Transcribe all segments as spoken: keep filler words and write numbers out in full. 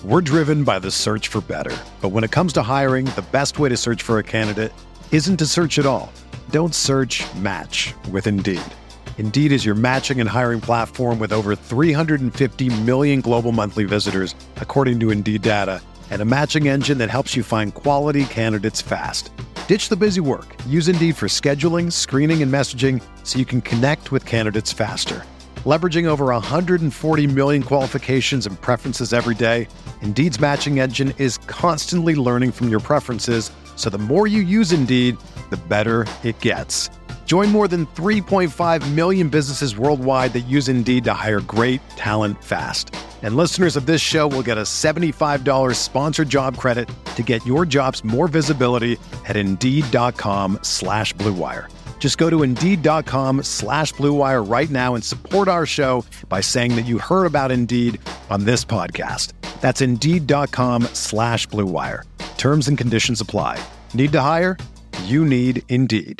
We're driven by the search for better. But when it comes to hiring, the best way to search for a candidate isn't to search at all. Don't search, match with Indeed. Indeed is your matching and hiring platform with over three hundred fifty million global monthly visitors, according to Indeed data, and a matching engine that helps you find quality candidates fast. Ditch the busy work. Use Indeed for scheduling, screening, and messaging so you can connect with candidates faster. Leveraging over one hundred forty million qualifications and preferences every day, Indeed's matching engine is constantly learning from your preferences, so the more you use Indeed, the better it gets. Join more than three point five million businesses worldwide that use Indeed to hire great talent fast. And listeners of this show will get a seventy-five dollars sponsored job credit to get your jobs more visibility at Indeed.com slash Blue Wire. Just go to Indeed.com slash Blue Wire right now and support our show by saying that you heard about Indeed on this podcast. That's Indeed.com slash Blue Wire. Terms and conditions apply. Need to hire? You need Indeed.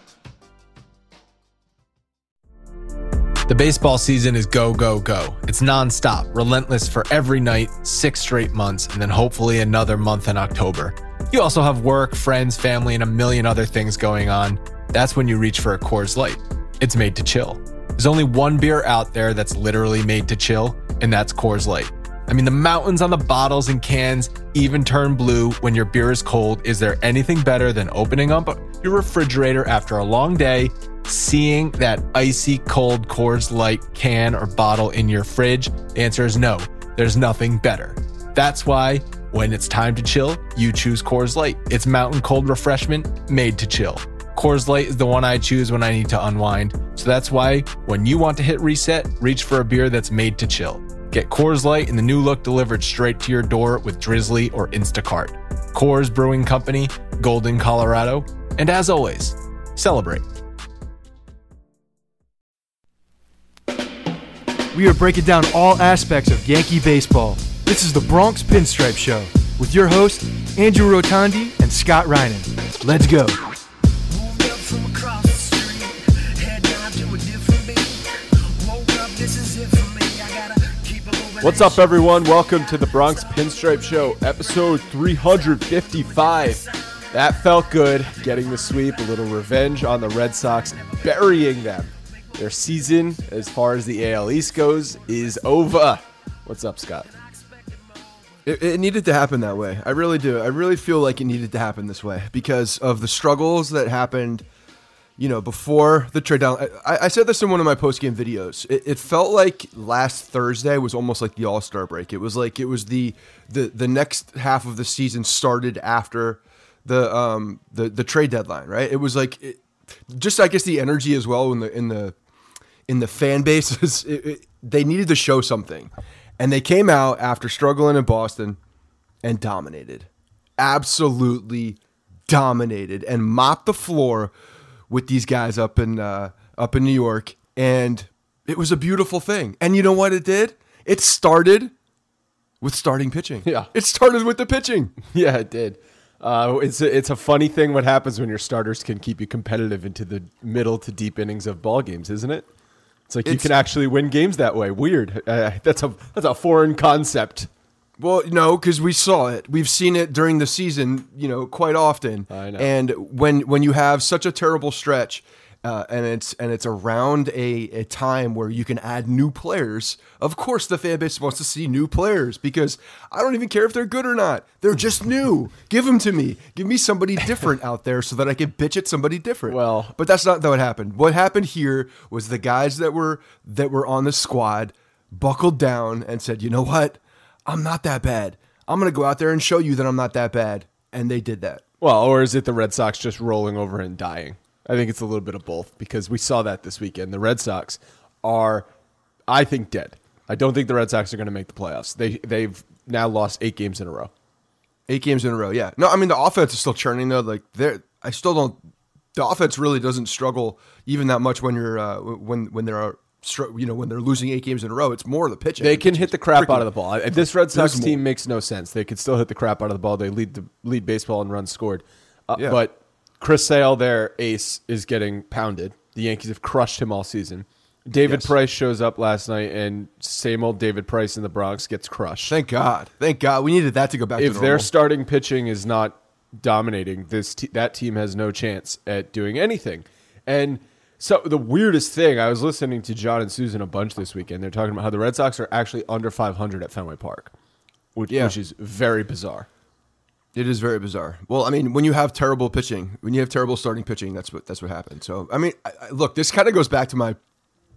The baseball season is go, go, go. It's nonstop, relentless for every night, six straight months, and then hopefully another month in October. You also have work, friends, family, and a million other things going on. That's when you reach for a Coors Light. It's made to chill. There's only one beer out there that's literally made to chill, and that's Coors Light. I mean, the mountains on the bottles and cans even turn blue when your beer is cold. Is there anything better than opening up your refrigerator after a long day, seeing that icy cold Coors Light can or bottle in your fridge? The answer is no. There's nothing better. That's why when it's time to chill, you choose Coors Light. It's mountain cold refreshment made to chill. Coors Light is the one I choose when I need to unwind. So that's why when you want to hit reset, reach for a beer that's made to chill. Get Coors Light in the new look delivered straight to your door with Drizzly or Instacart. Coors Brewing Company, Golden, Colorado. And as always, celebrate. We are breaking down all aspects of Yankee baseball. This is the Bronx Pinstripe Show with your hosts, Andrew Rotondi and Scott Reinen. Let's go. What's up, everyone? Welcome to the Bronx Pinstripe Show, episode three fifty-five. That felt good, getting the sweep, a little revenge on the Red Sox, burying them. Their season, as far as the A L East goes, is over. What's up, Scott? It, it needed to happen that way. I really do. I really feel like it needed to happen this way because of the struggles that happened, you know, before the trade down. I, I said this in one of my post-game videos. It, it felt like last Thursday was almost like the All-Star break. It was like it was the the the next half of the season started after the um the the trade deadline, right? It was like it, just I guess the energy as well in the in the in the fan base is it, it, they needed to show something, and they came out after struggling in Boston and dominated, absolutely dominated, and mopped the floor with these guys up in uh, up in New York, and it was a beautiful thing. And you know what it did? It started with starting pitching. Yeah, it started with the pitching. Yeah, it did. Uh, it's a, it's a funny thing what happens when your starters can keep you competitive into the middle to deep innings of ball games, isn't it? It's like it's, you can actually win games that way. Weird. Uh, that's a that's a foreign concept. Well, no, because we saw it. We've seen it during the season, you know, quite often. I know. And when when you have such a terrible stretch, uh, and it's and it's around a, a time where you can add new players, of course the fan base wants to see new players because I don't even care if they're good or not. They're just new. Give them to me. Give me somebody different out there so that I can bitch at somebody different. Well, but that's not what happened. What happened here was the guys that were that were on the squad buckled down and said, you know what? I'm not that bad. I'm going to go out there and show you that I'm not that bad. And they did that. Well, or is it the Red Sox just rolling over and dying? I think it's a little bit of both because we saw that this weekend. The Red Sox are, I think, dead. I don't think the Red Sox are going to make the playoffs. They, they've now lost eight games in a row. Eight games in a row, yeah. No, I mean, the offense is still churning, though. Like, they're, I still don't, the offense really doesn't struggle even that much when you're, uh, when, when there are, you know, when they're losing eight games in a row. It's more the pitching. They can hit the crap out of the ball. This Red Sox There's team more. makes no sense. They could still hit the crap out of the ball. They lead the lead baseball in runs scored. Uh, Yeah. But Chris Sale, their ace, is getting pounded. The Yankees have crushed him all season. David Yes. Price shows up last night, and same old David Price in the Bronx gets crushed. Thank God. Thank God. We needed that to go back if to their normal. starting pitching is not dominating, this te- that team has no chance at doing anything. And so the weirdest thing, I was listening to John and Susan a bunch this weekend. They're talking about how the Red Sox are actually under five hundred at Fenway Park, which, Yeah. which is very bizarre. It is very bizarre. Well, I mean, when you have terrible pitching, when you have terrible starting pitching, that's what that's what happened. So, I mean, I, I, look, this kind of goes back to my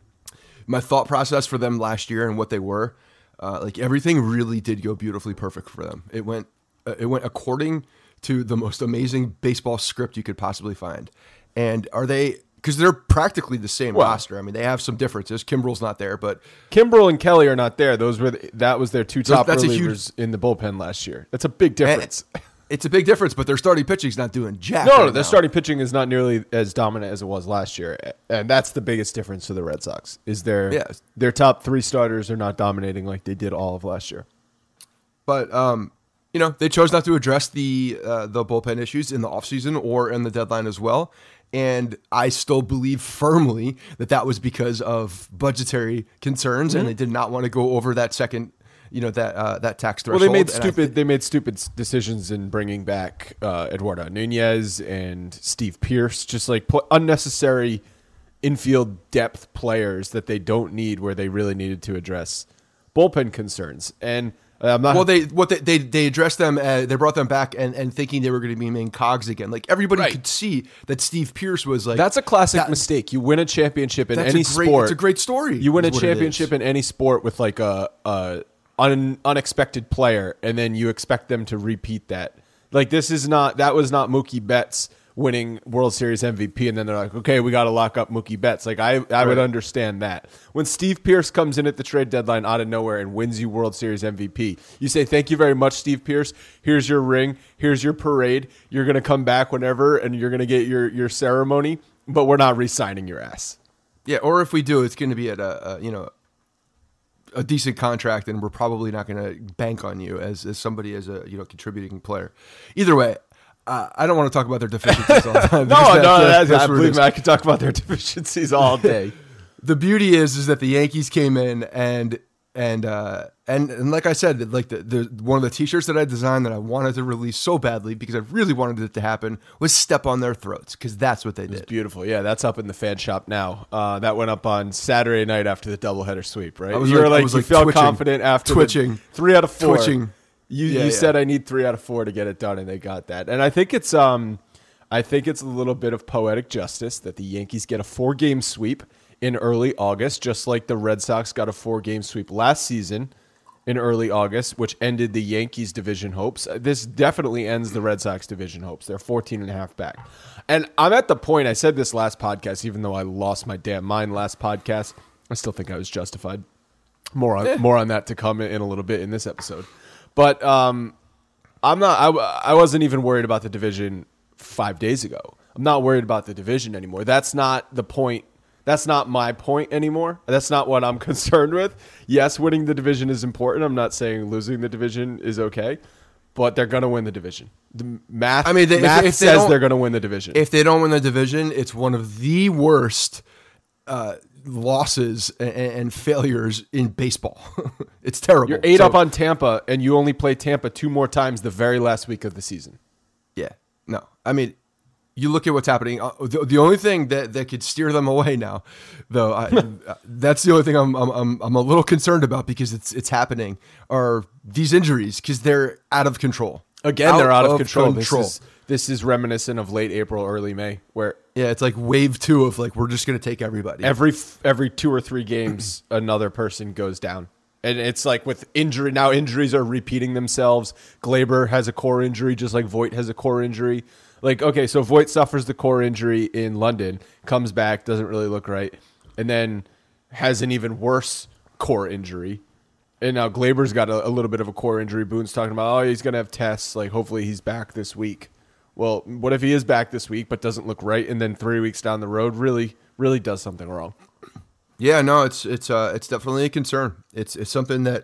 my thought process for them last year and what they were. Uh, like everything really did go beautifully perfect for them. It went uh, it went according to the most amazing baseball script you could possibly find. And are they? Because they're practically the same Well, roster. I mean, they have some differences. Kimbrel's not there, but Kimbrel and Kelly are not there. Those were the, that was their two top that's a relievers huge- in the bullpen last year. That's a big difference. it's a big difference. But their starting pitching's not doing jack. No, right no, their now. starting pitching is not nearly as dominant as it was last year, and that's the biggest difference for the Red Sox. Is their Yeah. their top three starters are not dominating like they did all of last year. But um, you know, they chose not to address the uh, the bullpen issues in the offseason or in the deadline as well. And I still believe firmly that that was because of budgetary concerns, Mm-hmm. and they did not want to go over that second, you know, that uh, that tax Well, threshold. they made And I stupid. thi- they made stupid s- decisions in bringing back uh, Eduardo Nunez and Steve Pierce, just like put unnecessary infield depth players that they don't need, where they really needed to address bullpen concerns. And uh, I'm not. well, they what they they, they addressed them. Uh, they brought them back and, and thinking they were going to be main cogs again. Like everybody Right. could see that Steve Pierce was like That's a classic that- mistake. You win a championship in That's any a great, sport. It's a great story. You win a is what it championship is. in any sport with like a, a un, unexpected player, and then you expect them to repeat that. Like this is not that was not Mookie Betts winning World Series M V P, and then they're like, okay, we got to lock up Mookie Betts. Like I, I would Right. understand that. When Steve Pierce comes in at the trade deadline out of nowhere and wins you World Series M V P, you say, thank you very much, Steve Pierce. Here's your ring. Here's your parade. You're gonna come back whenever, and you're gonna get your your ceremony. But we're not re-signing your ass. Yeah, or if we do, it's going to be at a, a you know a decent contract, and we're probably not going to bank on you as, as somebody as a you know contributing player. Either way, uh, I don't want to talk about their deficiencies all the time. No, because no, that- that's, that's I where it believe is. me, I could talk about their deficiencies all day. The beauty is is that the Yankees came in and and uh, and and like I said, like the, the one of the T-shirts that I designed that I wanted to release so badly because I really wanted it to happen was "Step on Their Throats" because that's what they It's did. beautiful. Yeah, that's up in the fan shop now. Uh, that went up on Saturday night after the doubleheader sweep, right? I was you like- were I like, was you like felt twitching. confident after the Twitching. three out of four. Twitching. You Yeah, you yeah. said I need three out of four to get it done, and they got that. And I think it's um, I think it's a little bit of poetic justice that the Yankees get a four game sweep in early August, just like the Red Sox got a four game sweep last season in early August, which ended the Yankees division hopes. This definitely ends the Red Sox division hopes. They're fourteen and a half back. And I'm at the point, I said this last podcast, even though I lost my damn mind last podcast, I still think I was justified. More on, more on that to come in a little bit in this episode. But um, I'm not, I, I wasn't even worried about the division five days ago. I'm not worried about the division anymore. That's not the point. That's not my point anymore. That's not what I'm concerned with. Yes, winning the division is important. I'm not saying losing the division is okay, but they're going to win the division. The math, I mean, they- if- math if they says don't- they're going to win the division. If they don't win the division, it's one of the worst uh, losses and, and failures in baseball. It's terrible. You're eight So- up on Tampa, and you only play Tampa two more times the very last week of the season. Yeah, no. I mean, you look at what's happening. Uh, the, the only thing that, that could steer them away now, though, I, uh, that's the only thing I'm, I'm I'm I'm a little concerned about because it's it's happening. Are these injuries because they're out of control? Again, they're out of, of control. control. This is this is reminiscent of late April, early May, where Yeah, it's like wave two of like we're just gonna take everybody. every every two or three games another person goes down, and it's like with injury now. Injuries are repeating themselves. Glaber has a core injury, just like Voit has a core injury. Like, okay, so Voit suffers the core injury in London, comes back, doesn't really look right, and then has an even worse core injury. And now Glaber's got a, a little bit of a core injury. Boone's talking about, oh, he's going to have tests. Like, hopefully he's back this week. Well, what if he is back this week but doesn't look right, and then three weeks down the road really, really does something wrong? Yeah, no, it's it's uh it's definitely a concern. It's it's something that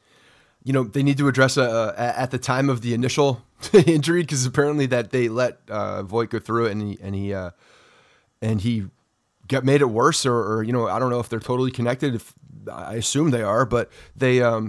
you know they need to address uh, at the time of the initial injury because apparently that they let uh, Voit go through it and he and he uh, and he get made it worse, or, or you know, I don't know if they're totally connected. If I assume they are, but they, um,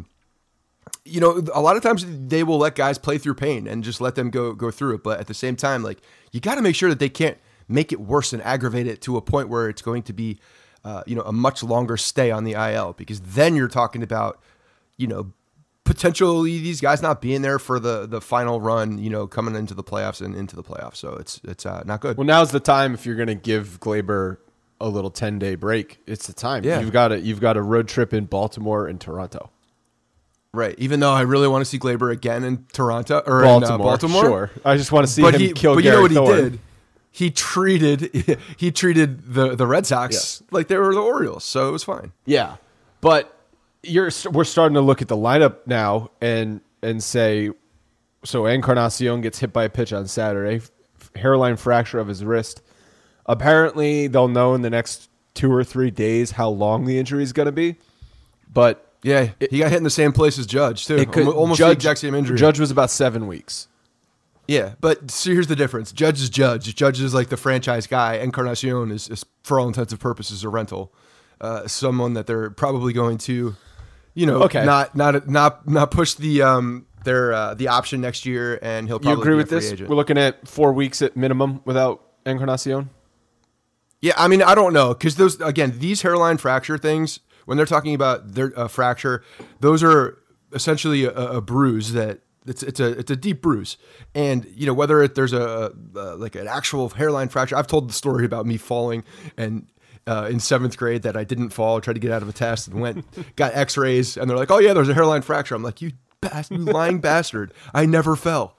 you know, a lot of times they will let guys play through pain and just let them go go through it. But at the same time, like you got to make sure that they can't make it worse and aggravate it to a point where it's going to be, uh, you know, a much longer stay on the I L, because then you're talking about, you know, potentially these guys not being there for the, the final run, you know, coming into the playoffs and into the playoffs. So it's it's uh, not good. Well, now's the time if you're going to give Glaber a little ten day break. It's the time. Yeah. You've got a you've got a road trip in Baltimore and Toronto. Right. Even though I really want to see Glaber again in Toronto or Baltimore, in uh, Baltimore. Sure. I just want to see but him he, kill But Gary you know what Thorne. he did? He treated he treated the, the Red Sox Yes. like they were the Orioles, so it was fine. Yeah, but you're we're starting to look at the lineup now and and say, so Encarnacion gets hit by a pitch on Saturday, hairline fracture of his wrist. Apparently, they'll know in the next two or three days how long the injury is going to be, but Yeah, he got hit in the same place as Judge too. it could, Almost Judge, the exact same injury. Judge was about seven weeks. Yeah, but see, here's the difference. Judge is Judge. Judge is like the franchise guy. Encarnacion is, is for all intents and purposes, a rental. Uh, someone that they're probably going to, you know, Okay. not not not not push the um their uh, the option next year, and he'll You probably agree be with a free this? agent. We're looking at four weeks at minimum without Encarnacion. Yeah, I mean, I don't know, because those again, these hairline fracture things, when they're talking about their uh, fracture, those are essentially a, a bruise that it's it's a it's a deep bruise, and you know whether it, there's a, a like an actual hairline fracture. I've told the story about me falling and. Uh, in seventh grade, that I didn't fall, tried to get out of a test, and went got X-rays, and they're like, "Oh yeah, there's a hairline fracture." I'm like, "You, bas- you lying bastard! I never fell."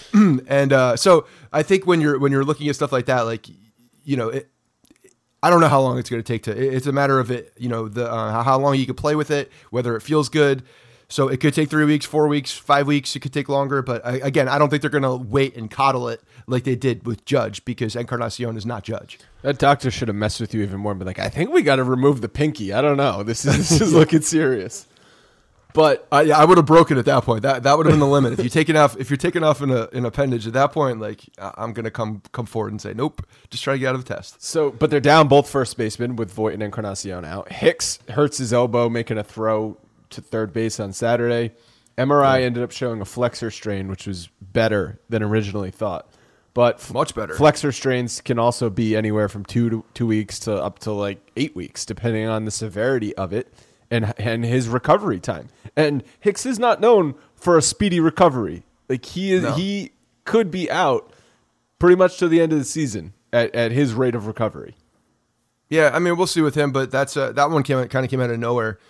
and uh, so I think when you're when you're looking at stuff like that, like you know, it, I don't know how long it's going to take to. It, it's a matter of it, you know, the uh, how long you can play with it, whether it feels good. So it could take three weeks, four weeks, five weeks. It could take longer, but I, again, I don't think they're going to wait and coddle it like they did with Judge, because Encarnacion is not Judge. That doctor should have messed with you even more and be like, I think we got to remove the pinky. I don't know. This is this is looking serious. But I, yeah, I would have broken at that point. That that would have been the limit. If you taking off, if you're taking off in a an appendage at that point, like I'm gonna come come forward and say, nope, just try to get out of the test. so, but they're down both first basemen with Voit and Encarnacion out. Hicks hurts his elbow making a throw to third base on Saturday. M R I ended up showing a flexor strain, which was better than originally thought. But f- Much better. Flexor strains can also be anywhere from two to two weeks to up to like eight weeks, depending on the severity of it and and his recovery time. And Hicks is not known for a speedy recovery. Like he is, No. he could be out pretty much to the end of the season at, at his rate of recovery. Yeah, I mean, we'll see with him, but that's uh, that one came kind of came out of nowhere.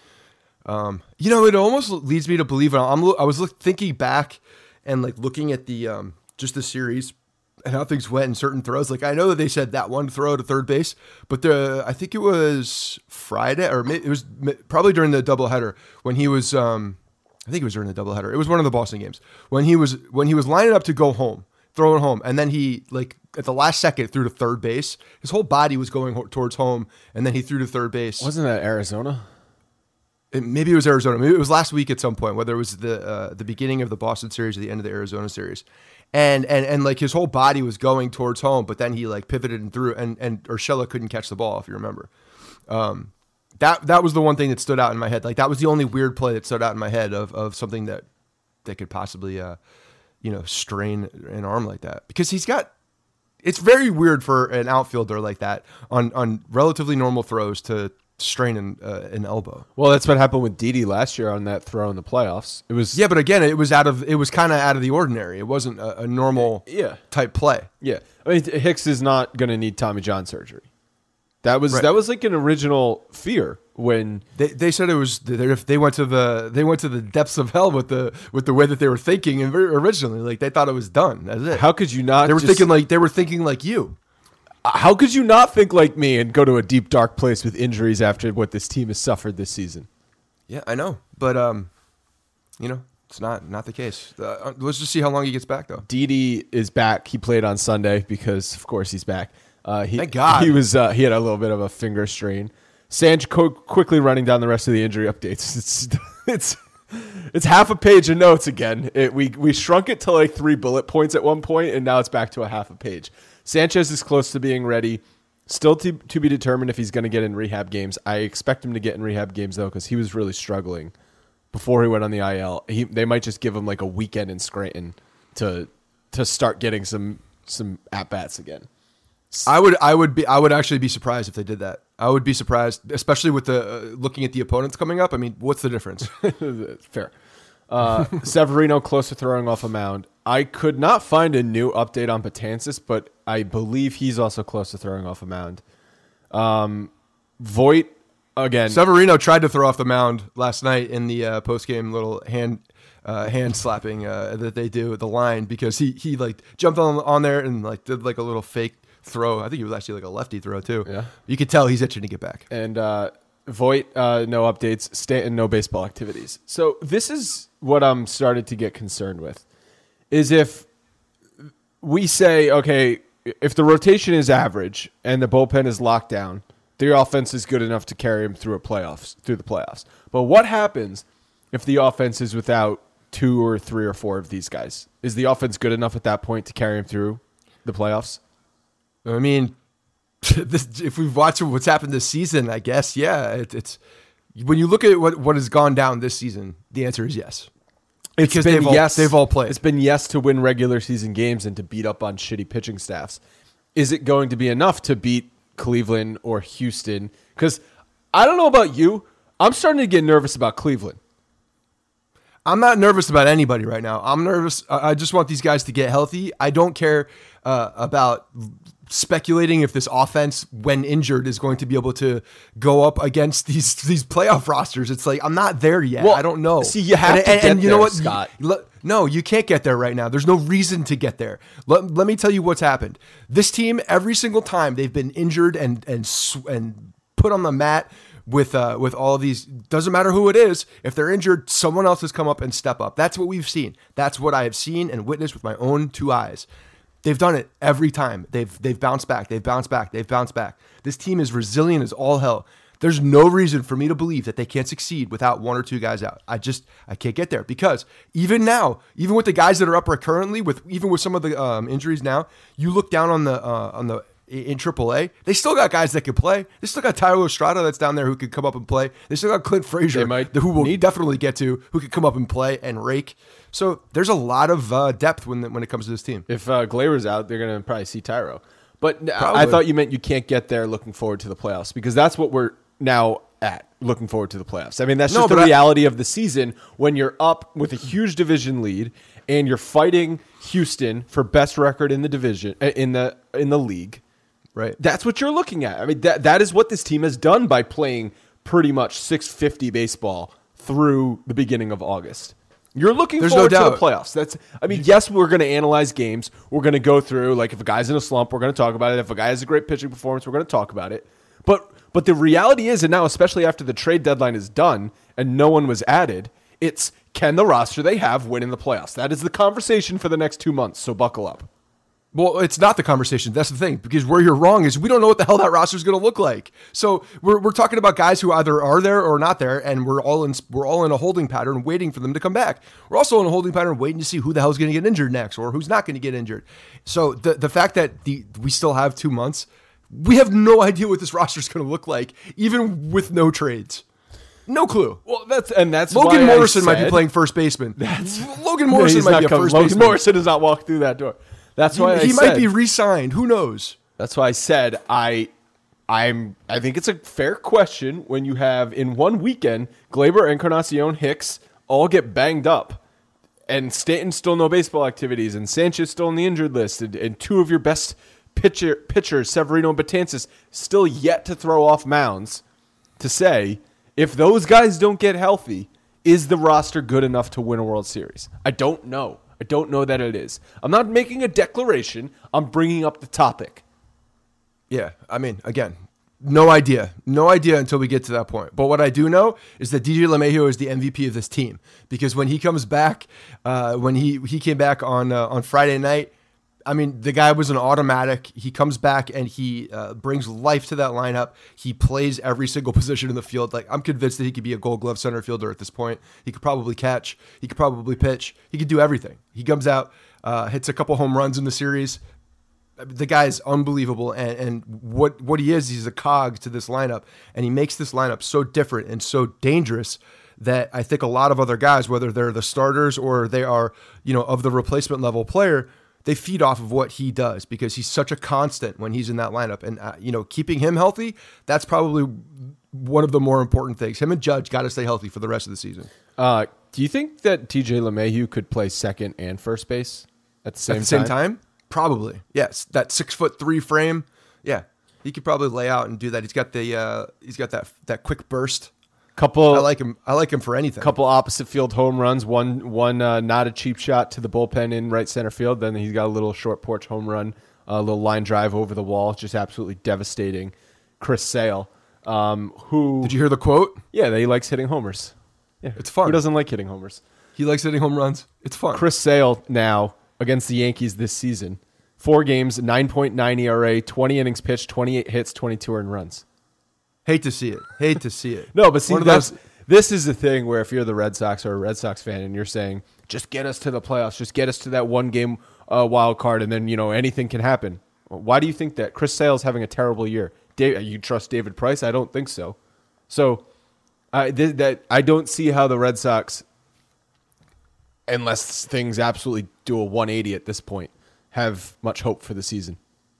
Um, you know, it almost leads me to believe. I'm I was look, thinking back and like looking at the um, just the series and how things went in certain throws. Like I know that they said that one throw to third base, but the I think it was Friday or it was probably during the doubleheader when he was. Um, I think it was during the doubleheader. It was one of the Boston games when he was when he was lining up to go home, throwing home, and then he like at the last second threw to third base. His whole body was going ho- towards home, and then he threw to third base. Wasn't that Arizona? It, maybe it was Arizona. Maybe it was last week at some point, whether it was the uh, the beginning of the Boston series or the end of the Arizona series. And and and like his whole body was going towards home, but then he like pivoted and threw, and and Urshela couldn't catch the ball, if you remember. Um, that that was the one thing that stood out in my head. Like that was the only weird play that stood out in my head of of something that that could possibly uh, you know, strain an arm like that, because he's got. It's very weird for an outfielder like that on on relatively normal throws to strain an, uh, an elbow. Well, that's what happened with Didi last year on that throw in the playoffs. It was Yeah, but again, it was out of it was kind of out of the ordinary. It wasn't a, a normal yeah type play. yeah. I mean, Hicks is not going to need Tommy John surgery. That was Right. that was like an original fear when They they said it was they they went to the they went to the depths of hell with the with the way that they were thinking, and very originally, like they thought it was done. That's it. how could you not? they were just- thinking like they were thinking like you. how could you not think like me and go to a deep dark place with injuries after what this team has suffered this season? Yeah, I know, but um, you know, it's not not the case. Uh, let's just see how long he gets back, though. Didi is back. He played on Sunday because, of course, he's back. Uh, he, Thank God. He was uh, he had a little bit of a finger strain. Sanj co- quickly running down the rest of the injury updates. It's it's it's half a page of notes again. It, we we shrunk it to like three bullet points at one point, and now it's back to a half a page. Sanchez is close to being ready. Still to, to be determined if he's going to get in rehab games. I expect him to get in rehab games, though, because he was really struggling before he went on the I L. He, they might just give him like a weekend in Scranton to to start getting some some at-bats again. I would I would be I would actually be surprised if they did that. I would be surprised, especially with the uh, looking at the opponents coming up. I mean, what's the difference? Fair. Uh, Severino close to throwing off a mound. I could not find a new update on Betances, but I believe he's also close to throwing off a mound. Um, Voit, again. Severino tried to throw off the mound last night in the uh, post-game little hand uh, hand slapping uh, that they do at the line because he he like jumped on on there and like did like a little fake throw. I think it was actually like a lefty throw too. Yeah, you could tell he's itching to get back. And uh, Voit, uh, no updates. Stanton, no baseball activities. So this is what I'm starting to get concerned with. Is if we say, okay, if the rotation is average and the bullpen is locked down, the offense is good enough to carry him through a playoffs, through the playoffs. But what happens if the offense is without two or three or four of these guys? Is the offense good enough at that point to carry him through the playoffs? I mean, this, if we've watched what's happened this season, I guess, yeah. It, it's when you look at what, what has gone down this season, the answer is yes. It's because been they've all, yes. They've all played. It's been yes to win regular season games and to beat up on shitty pitching staffs. Is it going to be enough to beat Cleveland or Houston? Because I don't know about you, I'm starting to get nervous about Cleveland. I'm not nervous about anybody right now. I'm nervous. I just want these guys to get healthy. I don't care uh, about speculating if this offense, when injured, is going to be able to go up against these these playoff rosters. It's like I'm not there yet. Well, I don't know. See, you have and, to and, get and you there, know what, Scott. You, no, you can't get there right now. There's no reason to get there. Let, let me tell you what's happened. This team, every single time they've been injured and and and put on the mat with uh, with all of these, doesn't matter who it is, if they're injured, someone else has come up and step up. That's what we've seen. That's what I have seen and witnessed with my own two eyes. They've done it every time. They've they've bounced back. They've bounced back. They've bounced back. This team is resilient as all hell. There's no reason for me to believe that they can't succeed without one or two guys out. I just I can't get there because even now, even with the guys that are up currently, with even with some of the um, injuries now, you look down on the uh, on the in triple A, they still got guys that can play. They still got Tyler Estrada that's down there who could come up and play. They still got Clint Frazier, who we'll need. definitely get to, who could come up and play and rake. So there's a lot of uh, depth when when it comes to this team. If uh, Gleyber's out, they're going to probably see Tyro. But probably. I thought you meant you can't get there looking forward to the playoffs because that's what we're now at, looking forward to the playoffs. I mean, that's just no, the reality I, of the season when you're up with a huge division lead and you're fighting Houston for best record in the division in the in the league. Right. That's what you're looking at. I mean, that that is what this team has done by playing pretty much six fifty baseball through the beginning of August. You're looking There's forward no to the playoffs. That's. I mean, yes, we're going to analyze games. We're going to go through, like, if a guy's in a slump, we're going to talk about it. If a guy has a great pitching performance, we're going to talk about it. But but the reality is, and now especially after the trade deadline is done and no one was added, it's can the roster they have win in the playoffs? That is the conversation for the next two months, so buckle up. Well, it's not the conversation. That's the thing, because where you're wrong is we don't know what the hell that roster is going to look like. So we're we're talking about guys who either are there or not there, and we're all in we're all in a holding pattern waiting for them to come back. We're also in a holding pattern waiting to see who the hell is going to get injured next or who's not going to get injured. So the the fact that the we still have two months, we have no idea what this roster is going to look like, even with no trades. No clue. Well, that's and that's Logan why Morrison I said, might be playing first baseman. That's Logan Morrison no, might be a coming. first Logan baseman. Morrison does not walk through that door. That's why he, I he said, might be re-signed. Who knows? That's why I said I, I'm. I think it's a fair question when you have in one weekend Gleyber, Encarnacion, Hicks all get banged up, and Stanton still no baseball activities, and Sanchez still on the injured list, and, and two of your best pitcher pitchers, Severino and Betances, still yet to throw off mounds. To say if those guys don't get healthy, is the roster good enough to win a World Series? I don't know. I don't know that it is. I'm not making a declaration. I'm bringing up the topic. Yeah, I mean, again, no idea. No idea until we get to that point. But what I do know is that D J LeMahieu is the M V P of this team because when he comes back, uh, when he, he came back on uh, on Friday night, I mean, the guy was an automatic. He comes back and he uh, brings life to that lineup. He plays every single position in the field. Like, I'm convinced that he could be a Gold Glove center fielder at this point. He could probably catch. He could probably pitch. He could do everything. He comes out, uh, hits a couple home runs in the series. the guy is unbelievable, and, and what what he is, he's a cog to this lineup, and he makes this lineup so different and so dangerous that I think a lot of other guys, whether they're the starters or they are, you know, of the replacement level player, they feed off of what he does because he's such a constant when he's in that lineup. And, uh, you know, keeping him healthy, that's probably one of the more important things. Him and Judge got to stay healthy for the rest of the season. Uh, do you think that T J LeMahieu could play second and first base at the same time? At the same time? time? Probably. Yes. That six foot three frame. Yeah. He could probably lay out and do that. He's got the, uh, he's got that, that quick burst. Couple, I like him. I like him for anything. Couple opposite field home runs. One, one, uh, not a cheap shot to the bullpen in right center field. Then he's got a little short porch home run, a little line drive over the wall, just absolutely devastating. Chris Sale, um, who did you hear the quote? Yeah, that he likes hitting homers. Yeah, it's fun. Who doesn't like hitting homers? He likes hitting home runs. It's fun. Chris Sale now against the Yankees this season, four games, nine point nine E R A, twenty innings pitched, twenty-eight hits, twenty-two earned runs. Hate to see it. Hate to see it. No, but see, One of that's, those- this is the thing where if you're the Red Sox or a Red Sox fan and you're saying, just get us to the playoffs, just get us to that one game uh, wild card, and then, you know, anything can happen. Why do you think that? Chris Sale's having a terrible year. Dave, you trust David Price? I don't think so. So I, th- that, I don't see how the Red Sox, unless things absolutely do a one eighty at this point, have much hope for the season.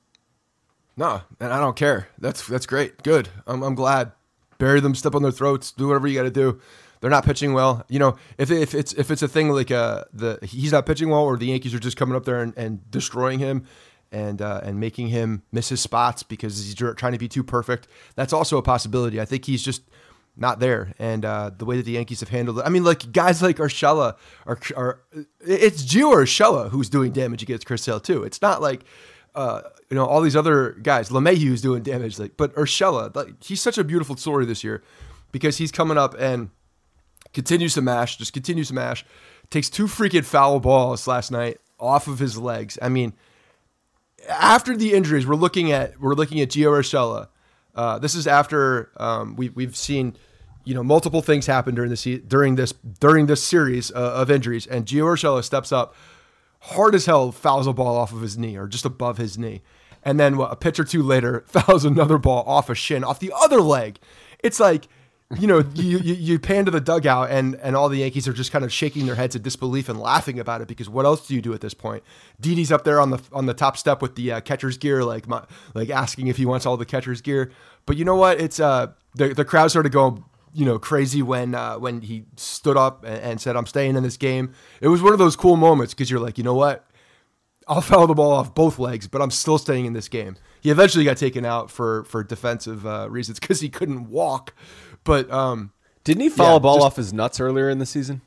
No, and I don't care. That's that's great. Good. I'm I'm glad. Bury them, step on their throats, do whatever you got to do. They're not pitching well. You know, if if it's if it's a thing like uh the he's not pitching well, or the Yankees are just coming up there and, and destroying him, and uh, and making him miss his spots because he's trying to be too perfect. That's also a possibility. I think he's just not there, and uh, the way that the Yankees have handled it. I mean, like guys like Urshela are are it's Gio Urshela who's doing damage against Chris Sale too. It's not like. Uh, you know, all these other guys, LeMahieu's doing damage, like, but Urshela, like, he's such a beautiful story this year because he's coming up and continues to mash, just continues to mash, takes two freaking foul balls last night off of his legs. I mean, after the injuries, we're looking at we're looking at Gio Urshela. Uh, this is after um, we we've seen, you know, multiple things happen during this during this during this series uh, of injuries, and Gio Urshela steps up. Hard as hell, fouls a ball off of his knee or just above his knee. And then what, a pitch or two later, fouls another ball off a shin, off the other leg. It's like, you know, you, you you pan to the dugout and, and all the Yankees are just kind of shaking their heads in disbelief and laughing about it because what else do you do at this point? Didi's up there on the on the top step with the uh, catcher's gear, like my, like asking if he wants all the catcher's gear. But you know what? It's uh the the crowd started going, you know, crazy when uh, when he stood up and, and said, "I'm staying in this game." It was one of those cool moments because you're like, you know what? I'll foul the ball off both legs, but I'm still staying in this game. He eventually got taken out for for defensive uh, reasons because he couldn't walk. But um, didn't he foul yeah, a ball just, off his nuts earlier in the season?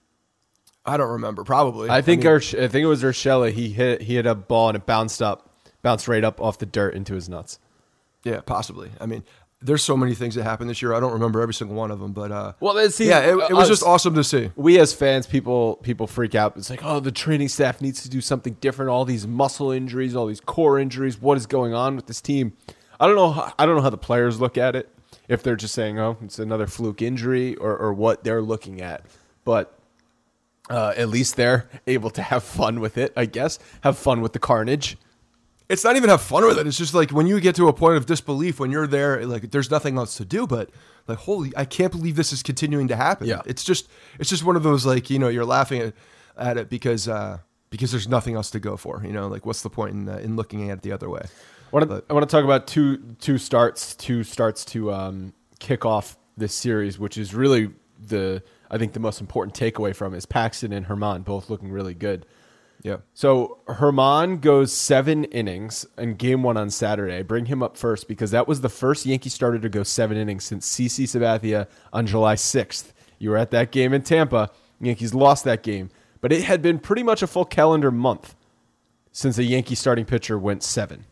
I don't remember. Probably. I think I, mean, Ursh- I think it was Urshela. He hit he hit a ball and it bounced up, bounced right up off the dirt into his nuts. Yeah, possibly. I mean. There's so many things that happened this year. I don't remember every single one of them, but uh, well, see, yeah, it, it was us, just awesome to see. We as fans, people people freak out. It's like, oh, the training staff needs to do something different. All these muscle injuries, all these core injuries. What is going on with this team? I don't know. How, I don't know how the players look at it. If they're just saying, oh, it's another fluke injury, or or what they're looking at. But uh, at least they're able to have fun with it. I guess have fun with the carnage. It's not even have fun with it. It's just like when you get to a point of disbelief, when you're there, like there's nothing else to do, but like, holy, I can't believe this is continuing to happen. Yeah. It's just, it's just one of those, like, you know, you're laughing at, at it because, uh, because there's nothing else to go for, you know, like what's the point in, uh, in looking at it the other way? I want to, I want to talk about two, two starts, two starts to um, kick off this series, which is really the, I think the most important takeaway from it is Paxton and Herman both looking really good. Yeah. So Herman goes seven innings in game one on Saturday. I bring him up first because that was the first Yankee starter to go seven innings since C C Sabathia on July sixth. You were at that game in Tampa. Yankees lost that game, but it had been pretty much a full calendar month since a Yankee starting pitcher went seven.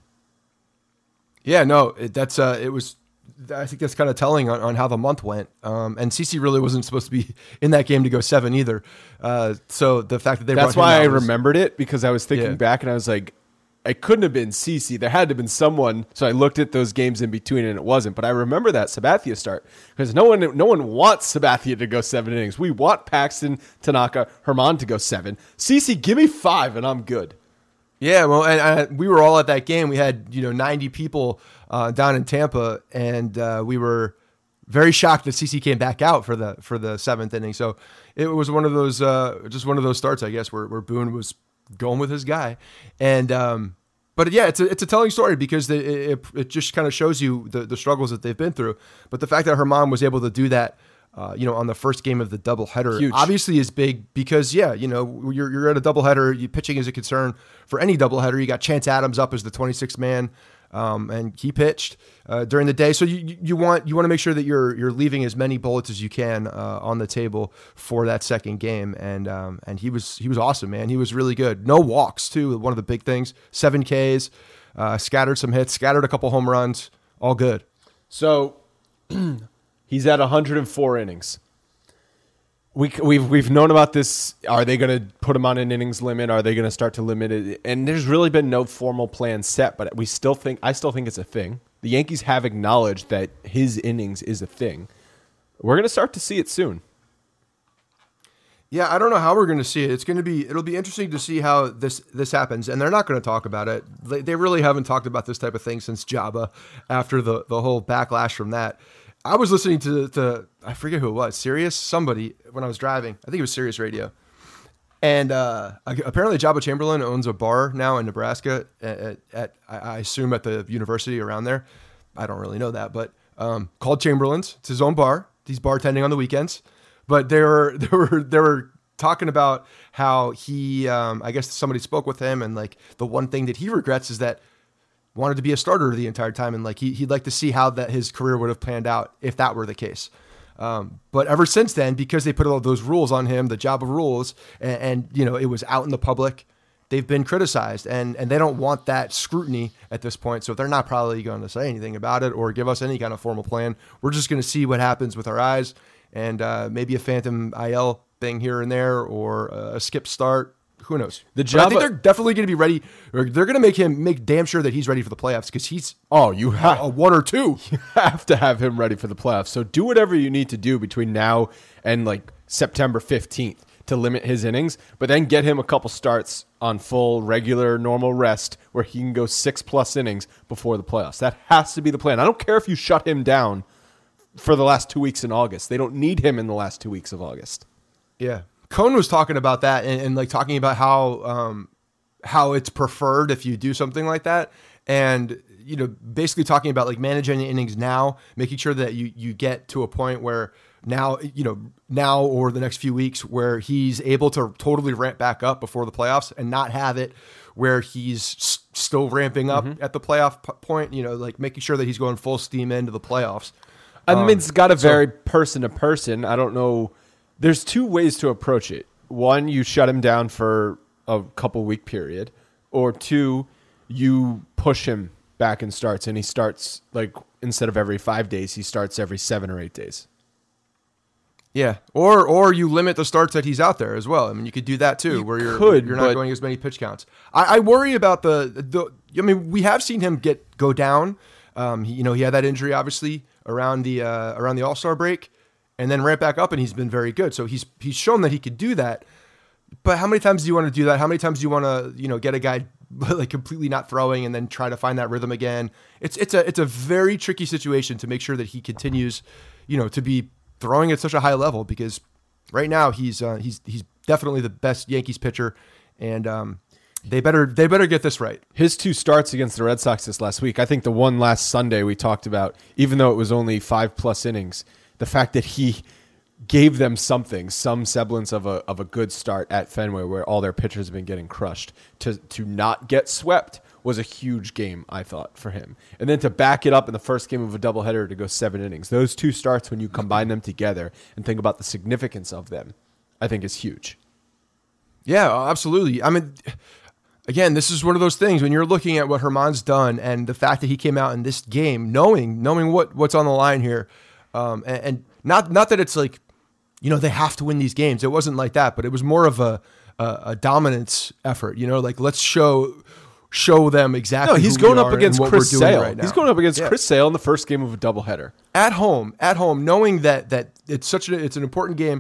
Yeah, no, it, that's uh, it was. I think that's kind of telling on, on how the month went. Um, and CeCe really wasn't supposed to be in that game to go seven either. Uh, so the fact that they that's brought him why I out was, remembered it because I was thinking Yeah. back and I was like, it couldn't have been CeCe. There had to have been someone. So I looked at those games in between and it wasn't. But I remember that Sabathia start because no one no one wants Sabathia to go seven innings. We want Paxton, Tanaka, Herman to go seven. CeCe, give me five and I'm good. Yeah, well, and, and we were all at that game. We had, you know, ninety people uh, down in Tampa, and uh, we were very shocked that CeCe came back out for the for the seventh inning. So it was one of those, uh, just one of those starts, I guess, where, where Boone was going with his guy. And um, but yeah, it's a it's a telling story because it it, it just kind of shows you the the struggles that they've been through. But the fact that her mom was able to do that, uh, you know, on the first game of the doubleheader, Huge. obviously is big because yeah, you know, you're you're at a doubleheader. You pitching is a concern for any doubleheader. You got Chance Adams up as the twenty-sixth man. Um, and he pitched uh, during the day, so you you want you want to make sure that you're you're leaving as many bullets as you can uh, on the table for that second game, and um, and he was he was awesome, man. He was really good. No walks too, one of the big things. Seven Ks, uh, scattered some hits, scattered a couple home runs, all good. So he's at one hundred four innings. We, we've we've known about this. Are they going to put him on an innings limit? Are they going to start to limit it? And there's really been no formal plan set, but we still think I still think it's a thing. The Yankees have acknowledged that his innings is a thing. We're going to start to see it soon. Yeah, I don't know how we're going to see it. It's going to be it'll be interesting to see how this this happens, and they're not going to talk about it. They, they really haven't talked about this type of thing since Jabba, after the the whole backlash from that. I was listening to, to, I forget who it was, Sirius, somebody, when I was driving. I think it was Sirius Radio. And uh, apparently Jabba Chamberlain owns a bar now in Nebraska, at, at, at I assume at the university around there. I don't really know that, but um, called Chamberlain's. It's his own bar. He's bartending on the weekends. But they were, they were, they were talking about how he, um, I guess somebody spoke with him, and like the one thing that he regrets is that wanted to be a starter the entire time, and like he, he'd like to see how that his career would have panned out if that were the case. Um, but ever since then, because they put all those rules on him, the Jabba rules, and, and you know it was out in the public, they've been criticized, and and they don't want that scrutiny at this point. So they're not probably going to say anything about it or give us any kind of formal plan. We're just going to see what happens with our eyes, and uh, maybe a phantom I L thing here and there, or a skip start. Who knows? The Jabba, I think Jabba- they're definitely going to be ready. Or they're going to make him make damn sure that he's ready for the playoffs, because he's Oh, you have a one or two. You have to have him ready for the playoffs. So do whatever you need to do between now and like September fifteenth to limit his innings, but then get him a couple starts on full, regular, normal rest where he can go six plus innings before the playoffs. That has to be the plan. I don't care if you shut him down for the last two weeks in August. They don't need him in the last two weeks of August. Yeah. Cohn was talking about that, and, and like talking about how um, how it's preferred if you do something like that, and you know, basically talking about like managing the innings now, making sure that you you get to a point where now you know now or the next few weeks where he's able to totally ramp back up before the playoffs, and not have it where he's s- still ramping up mm-hmm. at the playoff p- point. You know, like making sure that he's going full steam into the playoffs. I mean, Um, it's got to so- vary person to person. I don't know. There's two ways to approach it. One, you shut him down for a couple week period, or two, you push him back and starts, and he starts like instead of every five days, he starts every seven or eight days. Yeah, or or you limit the starts that he's out there as well. I mean, you could do that too, You where you're could, you're not but- going as many pitch counts. I, I worry about the the. I mean, we have seen him get go down. Um, he, you know, he had that injury obviously around the uh, around the All-Star break, and then ramp back up, and he's been very good. So he's he's shown that he could do that. But how many times do you want to do that? How many times do you want to you know get a guy like completely not throwing and then try to find that rhythm again? It's it's a it's a very tricky situation to make sure that he continues, you know, to be throwing at such a high level, because right now he's uh, he's he's definitely the best Yankees pitcher, and um, they better they better get this right. His two starts against the Red Sox this last week, I think the one last Sunday we talked about, even though it was only five plus innings, the fact that he gave them something, some semblance of a of a good start at Fenway, where all their pitchers have been getting crushed, to to not get swept was a huge game, I thought, for him. And then to back it up in the first game of a doubleheader to go seven innings. Those two starts, when you combine them together and think about the significance of them, I think is huge. Yeah, absolutely. I mean, again, this is one of those things when you're looking at what Germán's done and the fact that he came out in this game knowing knowing what what's on the line here, um, and, and not not that it's like, you know, they have to win these games. It wasn't like that, but it was more of a a, a dominance effort. You know, like let's show show them exactly. No, he's who going we up are against and what Chris we're doing Sale. right now. He's going up against Yeah. Chris Sale in the first game of a doubleheader. At home, at home, knowing that that it's such a, it's an important game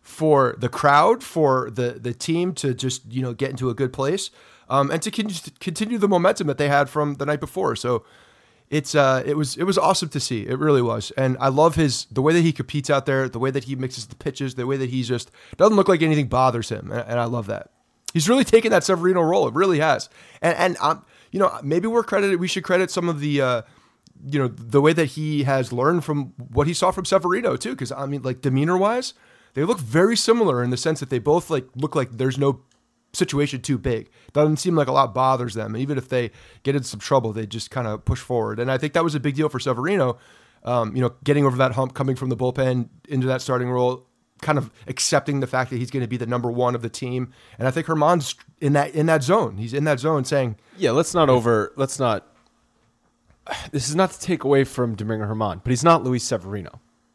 for the crowd, for the the team to just, you know, get into a good place, um, and to con- continue the momentum that they had from the night before. So it's uh, it was it was awesome to see. It really was, and I love his the way that he competes out there, the way that he mixes the pitches, the way that he just doesn't look like anything bothers him, and, and I love that. He's really taken that Severino role. It really has, and and um, you know, maybe we're credited. We should credit some of the. Uh, you know, the way that he has learned from what he saw from Severino too. Cause I mean, like demeanor wise, they look very similar in the sense that they both like look like there's no situation too big. Doesn't seem like a lot bothers them. And even if they get into some trouble, they just kind of push forward. And I think that was a big deal for Severino, um, you know, getting over that hump, coming from the bullpen into that starting role, kind of accepting the fact that he's going to be the number one of the team. And I think Germán's in that, in that zone. He's in that zone saying, yeah, let's not over, let's not, this is not to take away from Domingo Germán, but he's not Luis Severino.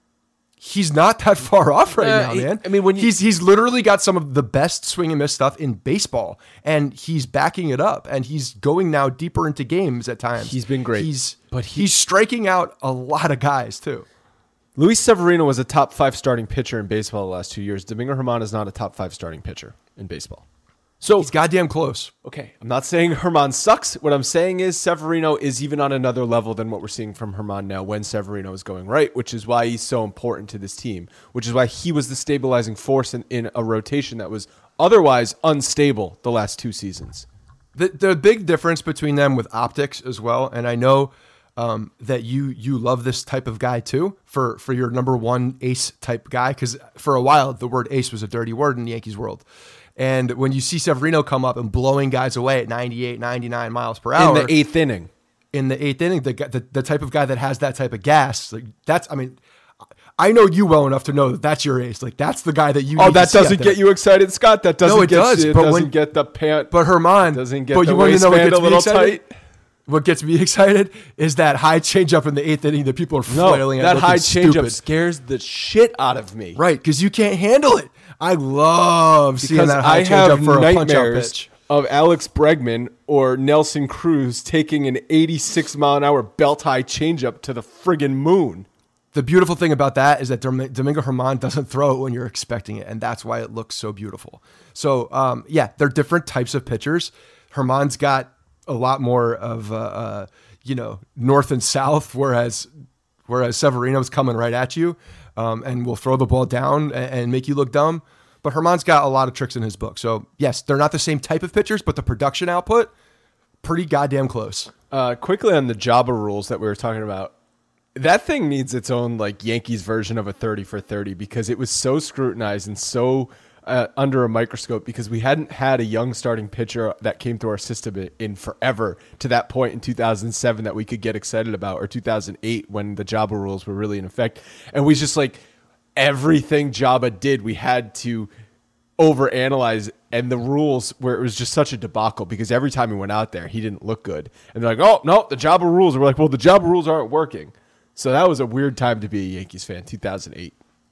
He's not that far off right uh, now, man. I mean, when you, he's he's literally got some of the best swing and miss stuff in baseball, and he's backing it up, and he's going now deeper into games at times. He's been great, He's but he, he's striking out a lot of guys too. Luis Severino was a top five starting pitcher in baseball the last two years. Domingo Germán is not a top five starting pitcher in baseball. So he's goddamn close. Okay, I'm not saying Germán sucks. What I'm saying is Severino is even on another level than what we're seeing from Germán now when Severino is going right, which is why he's so important to this team, which is why he was the stabilizing force in, in a rotation that was otherwise unstable the last two seasons. The the big difference between them with optics as well, and I know um, that you you love this type of guy too for, for your number one ace type guy, because for a while the word ace was a dirty word in the Yankees world. And when you see Severino come up and blowing guys away at ninety-eight, ninety-nine miles per hour. In the eighth inning. In the eighth inning, the, the the type of guy that has that type of gas, like that's, I mean, I know you well enough to know that that's your ace. Like that's the guy that you Oh, need that to doesn't get you excited, Scott? That doesn't no, it get does, you, it but doesn't when, get the pant. But Germán, doesn't get but the you want to know what waistband gets a little me excited? tight. What gets me excited is that high changeup in the eighth inning that people are flailing no, at. That high changeup stupid. scares the shit out of me. Right, because you can't handle it. I love seeing Because that high I have changeup for a punch-out nightmares pitch. of Alex Bregman or Nelson Cruz taking an eighty-six mile an hour belt high changeup to the friggin' moon. The beautiful thing about that is that Domingo Germán doesn't throw it when you're expecting it, and that's why it looks so beautiful. So, um, yeah, they're different types of pitchers. Germán's got a lot more of, uh, uh, you know, north and south, whereas whereas Severino's coming right at you um, and will throw the ball down and, and make you look dumb. But Germán's got a lot of tricks in his book. So, yes, they're not the same type of pitchers, but the production output, pretty goddamn close. Uh, quickly on the Jabba rules that we were talking about. That thing needs its own like Yankees version of a thirty for thirty because it was so scrutinized and so uh, under a microscope because we hadn't had a young starting pitcher that came through our system in forever to that point in two thousand seven that we could get excited about, or two thousand eight when the Jabba rules were really in effect. And we just like everything Jabba did, we had to overanalyze, and the rules where it was just such a debacle because every time he went out there, he didn't look good. And they're like, oh, no, the Jabba rules. And we're like, well, the Jabba rules aren't working. So that was a weird time to be a Yankees fan, two thousand eight.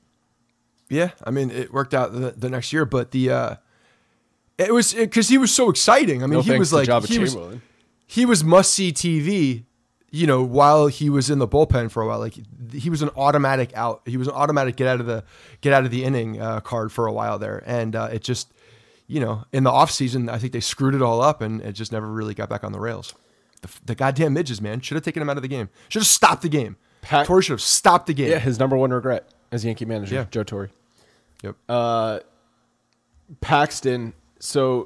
Yeah, I mean, it worked out the, the next year, but the uh, it was because he was so exciting. I mean, No he was thanks like to Jabba he was, Chamberlain. he was must see T V. You know, while he was in the bullpen for a while, like he was an automatic out. He was an automatic get out of the get out of the inning uh, card for a while there, and uh, it just, you know, in the off season, I think they screwed it all up, and it just never really got back on the rails. The, the goddamn midges, man, should have taken him out of the game. Should have stopped the game. Pat- Torre should have stopped the game. Yeah, his number one regret as Yankee manager, Yeah. Joe Torre. Yep. Uh, Paxton. So,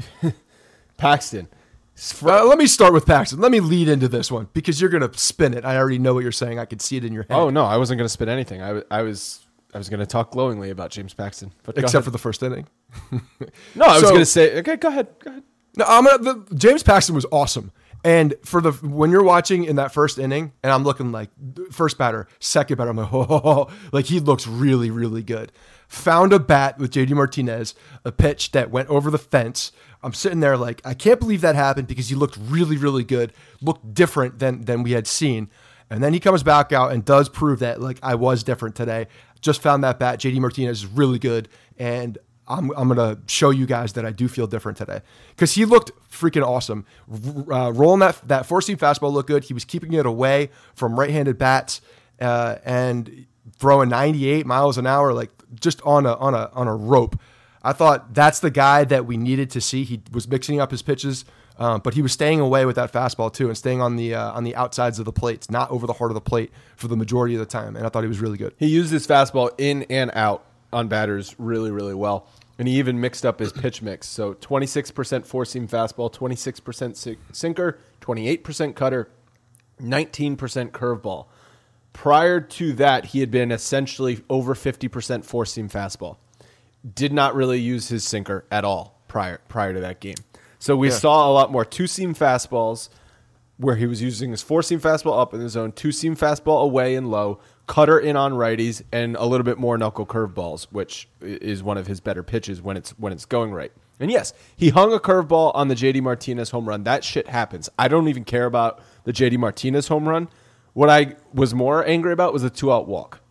Paxton. Uh, let me start with Paxton. Let me lead into this one because you're gonna spin it. I already know what you're saying. I can see it in your head. Oh no, I wasn't going to spit anything. I, w- I was I was going to talk glowingly about James Paxton, but go except ahead. for the first inning. no, I was So- going to say okay. Go ahead. Go ahead. No, I'm gonna. The, James Paxton was awesome, and for the when you're watching in that first inning, and I'm looking like first batter, second batter, I'm like, oh, like he looks really, really good. Found a bat with J D Martinez, a pitch that went over the fence. I'm sitting there like, I can't believe that happened because he looked really, really good, looked different than than we had seen. And then he comes back out and does prove that like I was different today. Just found that bat. J D Martinez is really good, and I'm I'm gonna show you guys that I do feel different today because he looked freaking awesome. Uh, rolling that that four seam fastball looked good. He was keeping it away from right-handed bats, uh, and throwing ninety-eight miles an hour, like just on a on a on a rope. I thought that's the guy that we needed to see. He was mixing up his pitches, um, but he was staying away with that fastball too, and staying on the uh, on the outsides of the plates, not over the heart of the plate for the majority of the time. And I thought he was really good. He used his fastball in and out on batters really, really well. And he even mixed up his pitch mix. So twenty-six percent four-seam fastball, twenty-six percent sinker, twenty-eight percent cutter, nineteen percent curveball. Prior to that, he had been essentially over fifty percent four-seam fastball. Did not really use his sinker at all prior prior to that game. So we yeah. saw a lot more two-seam fastballs where he was using his four-seam fastball up in the zone, two-seam fastball away and low, cutter in on righties, and a little bit more knuckle curveballs, which is one of his better pitches when it's when it's going right. And yes, he hung a curveball on the J D Martinez home run. That shit happens. I don't even care about the J D Martinez home run. What I was more angry about was a two-out walk.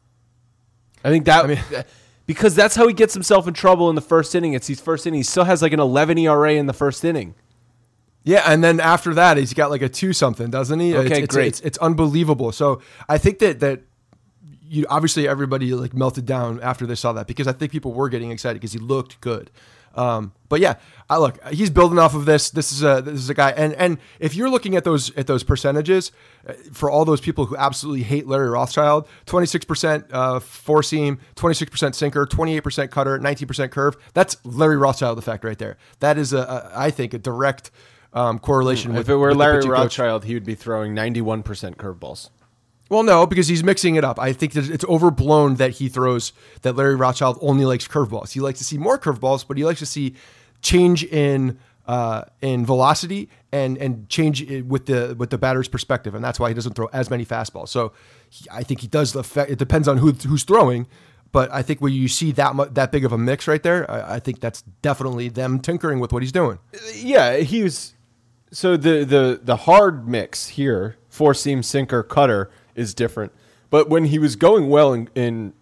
I think that... I mean, because that's how he gets himself in trouble in the first inning. It's his first inning. He still has like an eleven E R A in the first inning. Yeah, and then after that, he's got like a two something, doesn't he? Okay, it's, great. It's, it's, it's unbelievable. So I think that that you obviously everybody like melted down after they saw that because I think people were getting excited because he looked good. Um, but yeah, I look, he's building off of this. This is a this is a guy, and and if you're looking at those at those percentages, uh, for all those people who absolutely hate Larry Rothschild, twenty-six percent uh, four seam, twenty-six percent sinker, twenty-eight percent cutter, nineteen percent curve. That's Larry Rothschild effect right there. That is a, a I think a direct um, correlation. If with, it were with Larry Rothschild, coach. He would be throwing ninety-one percent curveballs. Well, no, because he's mixing it up. I think that it's overblown that he throws that Larry Rothschild only likes curveballs. He likes to see more curveballs, but he likes to see change in uh, in velocity and and change with the with the batter's perspective, and that's why he doesn't throw as many fastballs. So he, I think he does affect. It depends on who who's throwing, but I think when you see that mu- that big of a mix right there, I, I think that's definitely them tinkering with what he's doing. Yeah, he was. So the the the hard mix here, four seam sinker cutter, is different. But when he was going well in in,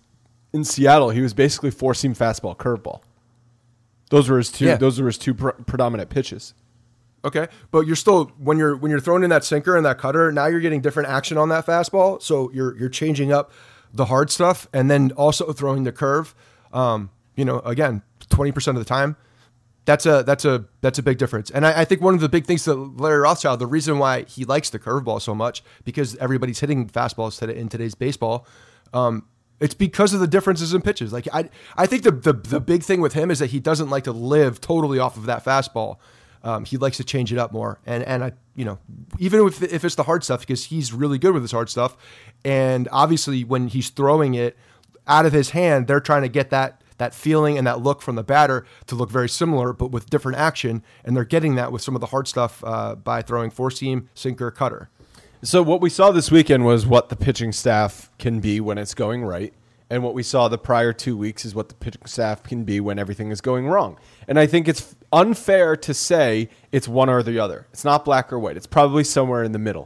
in Seattle, he was basically four-seam fastball, curveball. Those were his two yeah. those were his two pr- predominant pitches. Okay. But you're still when you're when you're throwing in that sinker and that cutter, now you're getting different action on that fastball. So you're you're changing up the hard stuff and then also throwing the curve. Um, you know, again, twenty percent of the time. That's a that's a that's a big difference, and I, I think one of the big things that Larry Rothschild, the reason why he likes the curveball so much, because everybody's hitting fastballs today in today's baseball, um, it's because of the differences in pitches. Like I I think the, the the big thing with him is that he doesn't like to live totally off of that fastball. Um, he likes to change it up more, and and I you know even if if it's the hard stuff, because he's really good with his hard stuff, and obviously when he's throwing it out of his hand, they're trying to get that. that feeling and that look from the batter to look very similar, but with different action. And they're getting that with some of the hard stuff uh, by throwing four-seam, sinker, cutter. So what we saw this weekend was what the pitching staff can be when it's going right. And what we saw the prior two weeks is what the pitching staff can be when everything is going wrong. And I think it's unfair to say it's one or the other. It's not black or white. It's probably somewhere in the middle.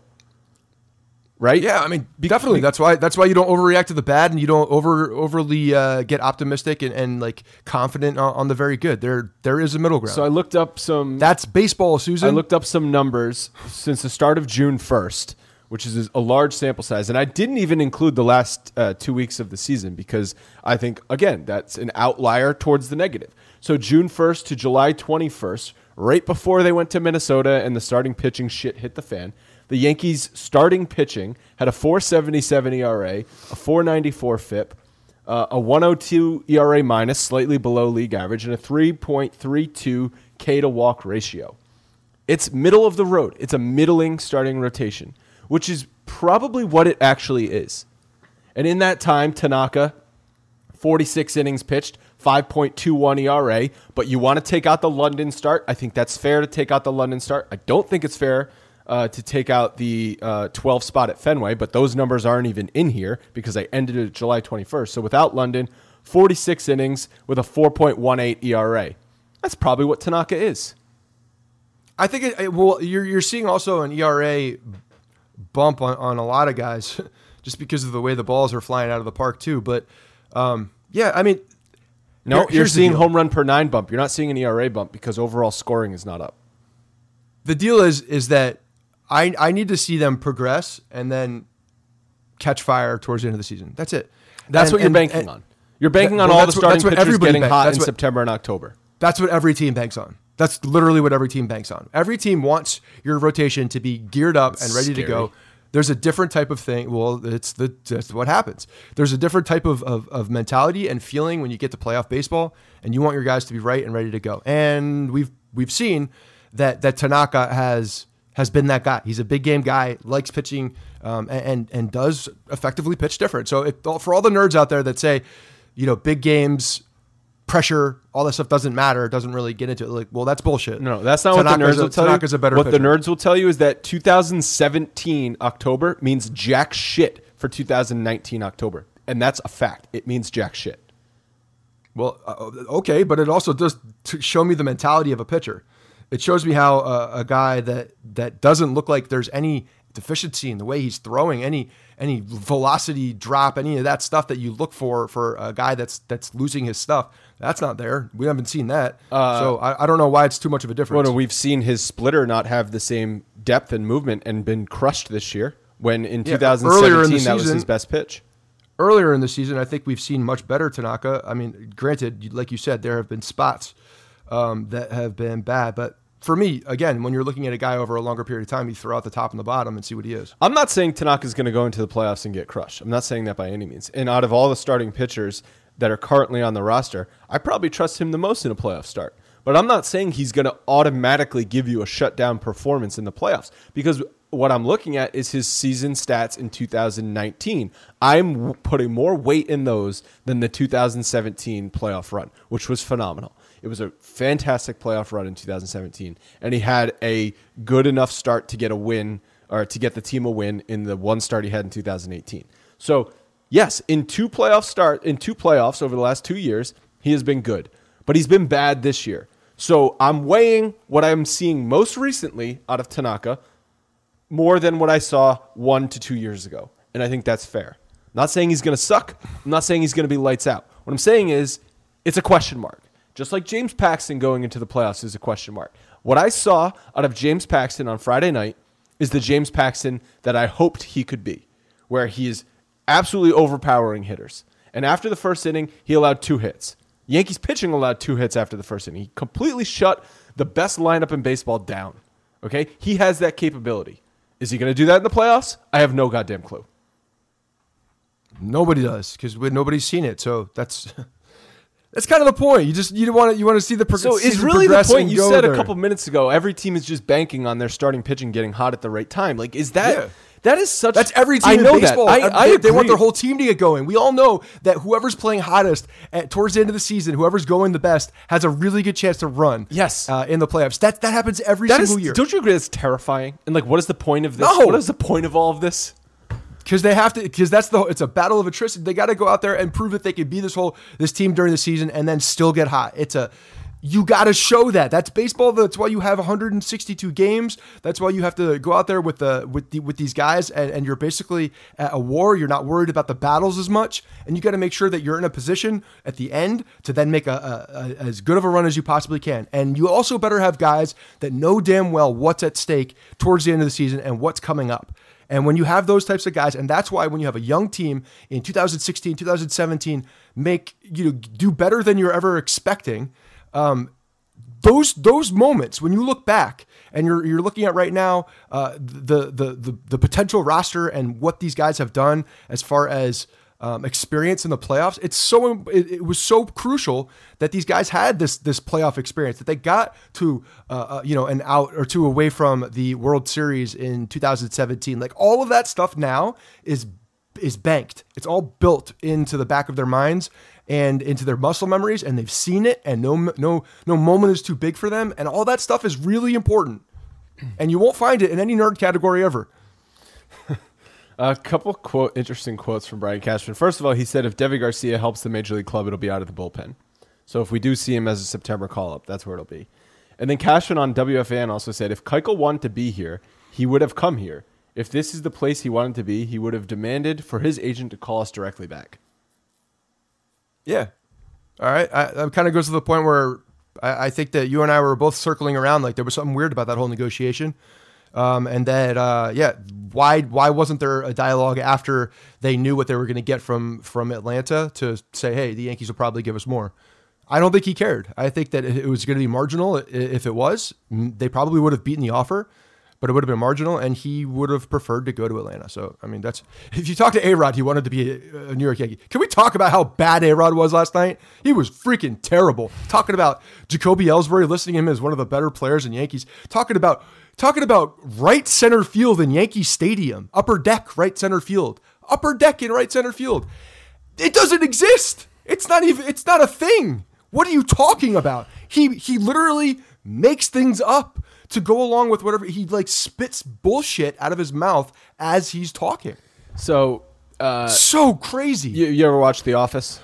Right? Yeah, I mean, definitely. That's why. That's why you don't overreact to the bad, and you don't over overly uh, get optimistic and, and like confident on, on the very good. There, there is a middle ground. So I looked up some. That's baseball, Susan. I looked up some numbers since the start of June first, which is a large sample size, and I didn't even include the last uh, two weeks of the season because I think again that's an outlier towards the negative. So June first to July twenty-first, right before they went to Minnesota and the starting pitching shit hit the fan. The Yankees' starting pitching had a four seventy-seven E R A, a four ninety-four F I P, uh, a one oh two E R A minus, slightly below league average, and a three point three two K to walk ratio. It's middle of the road. It's a middling starting rotation, which is probably what it actually is. And in that time, Tanaka, forty-six innings pitched, five point two one E R A, but you want to take out the London start. I think that's fair to take out the London start. I don't think it's fair Uh, to take out the uh, twelve spot at Fenway, but those numbers aren't even in here because I ended it July twenty-first. So without London, forty-six innings with a four point one eight E R A. That's probably what Tanaka is. I think it, well, you're you're seeing also an E R A bump on, on a lot of guys just because of the way the balls are flying out of the park too. But um, yeah, I mean, no, here, you're seeing home run per nine bump. You're not seeing an E R A bump because overall scoring is not up. The deal is is that I I need to see them progress, and then catch fire towards the end of the season. That's it. That's And- what you're and- banking and- on. You're banking that- on well, all the that's what- starting that's what pitchers everybody getting bank- hot that's in what- September and October. That's what every team banks on. That's literally what every team banks on. Every team wants your rotation to be geared up That's and ready scary. to go. There's a different type of thing. Well, it's the that's what happens. There's a different type of, of, of mentality and feeling when you get to playoff baseball, and you want your guys to be right and ready to go. And we've we've seen that that Tanaka has has been that guy. He's a big game guy, likes pitching, um, and, and and does effectively pitch different. So if, for all the nerds out there that say, you know, big games, pressure, all that stuff doesn't matter, doesn't really get into it. Like, well, that's bullshit. No, that's not Tanaka's what the nerds a, will tell Tanaka's you. a better what pitcher. the nerds will tell you is that two thousand seventeen October means jack shit for two thousand nineteen October. And that's a fact. It means jack shit. Well, uh, okay, but it also does t- show me the mentality of a pitcher. It shows me how uh, a guy that that doesn't look like there's any deficiency in the way he's throwing, any any velocity drop, any of that stuff that you look for for a guy that's that's losing his stuff. That's not there. We haven't seen that. Uh, so I, I don't know why it's too much of a difference. Well, no, we've seen his splitter not have the same depth and movement and been crushed this year, when in Yeah, two thousand earlier in seventeen the that was season- his best pitch. Earlier in the season, I think we've seen much better Tanaka. I mean, granted, like you said, there have been spots um, that have been bad. But for me, again, when you're looking at a guy over a longer period of time, you throw out the top and the bottom and see what he is. I'm not saying Tanaka's going to go into the playoffs and get crushed. I'm not saying that by any means. And out of all the starting pitchers that are currently on the roster, I probably trust him the most in a playoff start. But I'm not saying he's going to automatically give you a shutdown performance in the playoffs, because what I'm looking at is his season stats in two thousand nineteen. I'm putting more weight in those than the two thousand seventeen playoff run, which was phenomenal. It was a fantastic playoff run in two thousand seventeen, and he had a good enough start to get a win, or to get the team a win in the one start he had in two thousand eighteen. So, yes, in two playoff start in two playoffs over the last two years, he has been good, but he's been bad this year. So I'm weighing what I'm seeing most recently out of Tanaka more than what I saw one to two years ago. And I think that's fair. I'm not saying he's going to suck. I'm not saying he's going to be lights out. What I'm saying is it's a question mark. Just like James Paxton going into the playoffs is a question mark. What I saw out of James Paxton on Friday night is the James Paxton that I hoped he could be, where he is absolutely overpowering hitters. And after the first inning, he allowed two hits. Yankees pitching allowed two hits after the first inning. He completely shut the best lineup in baseball down. Okay? He has that capability. Is he going to do that in the playoffs? I have no goddamn clue. Nobody does, because nobody's seen it. So that's that's kind of the point. You just you want to you want to see the pro- So see is really the progress point and you go said there. a couple minutes ago, every team is just banking on their starting pitching getting hot at the right time. Like, is that Yeah. that is such That's every team I know in baseball. that. I, I they, they want agree. their whole team to get going. We all know that whoever's playing hottest at, towards the end of the season, whoever's going the best, has a really good chance to run. Yes. uh, in the playoffs. That that happens every That single is, year. don't you agree that's terrifying? And like, what is the point of this? No. What is the point of all of this? Because they have to. Because that's the. It's a battle of attrition. They got to go out there and prove that they could be this whole this team during the season and then still get hot. It's a. You got to show that. That's baseball. That's why you have one hundred sixty-two games. That's why you have to go out there with the with the, with these guys, and, and you're basically at a war. You're not worried about the battles as much, and you got to make sure that you're in a position at the end to then make a, a, a as good of a run as you possibly can. And you also better have guys that know damn well what's at stake towards the end of the season and what's coming up. And when you have those types of guys, and that's why when you have a young team in two thousand sixteen, two thousand seventeen, make you know do better than you're ever expecting. Um, those those moments when you look back and you're you're looking at right now uh, the, the the the potential roster and what these guys have done as far as um, experience in the playoffs, it's so it, it was so crucial that these guys had this this playoff experience, that they got to uh, uh, you know an out or two away from the World Series in two thousand seventeen. Like all of that stuff now is is banked. It's all built into the back of their minds and into their muscle memories, and they've seen it, and no no no moment is too big for them, and all that stuff is really important. And you won't find it in any nerd category ever. A couple quote interesting quotes from Brian Cashman. First of all, he said if Deivi Garcia helps the Major League club, it'll be out of the bullpen. So if we do see him as a September call-up, that's where it'll be. And then Cashman on W F A N also said if Keuchel wanted to be here, he would have come here. If this is the place he wanted to be, he would have demanded for his agent to call us directly back. Yeah. All right. I, that kind of goes to the point where I, I think that you and I were both circling around like there was something weird about that whole negotiation. Um, and that, uh, yeah, why why wasn't there a dialogue after they knew what they were going to get from from Atlanta to say, hey, the Yankees will probably give us more? I don't think he cared. I think that it was going to be marginal. If it was, they probably would have beaten the offer, but it would have been marginal, and he would have preferred to go to Atlanta. So, I mean, that's if you talk to A-Rod, he wanted to be a, a New York Yankee. Can we talk about how bad A-Rod was last night? He was freaking terrible. Talking about Jacoby Ellsbury, listing him as one of the better players in Yankees. Talking about talking about right center field in Yankee Stadium, upper deck right center field, upper deck in right center field. It doesn't exist. It's not even. It's not a thing. What are you talking about? He he literally makes things up to go along with whatever. He like spits bullshit out of his mouth as he's talking. So, uh, so crazy. You, you ever watch The Office?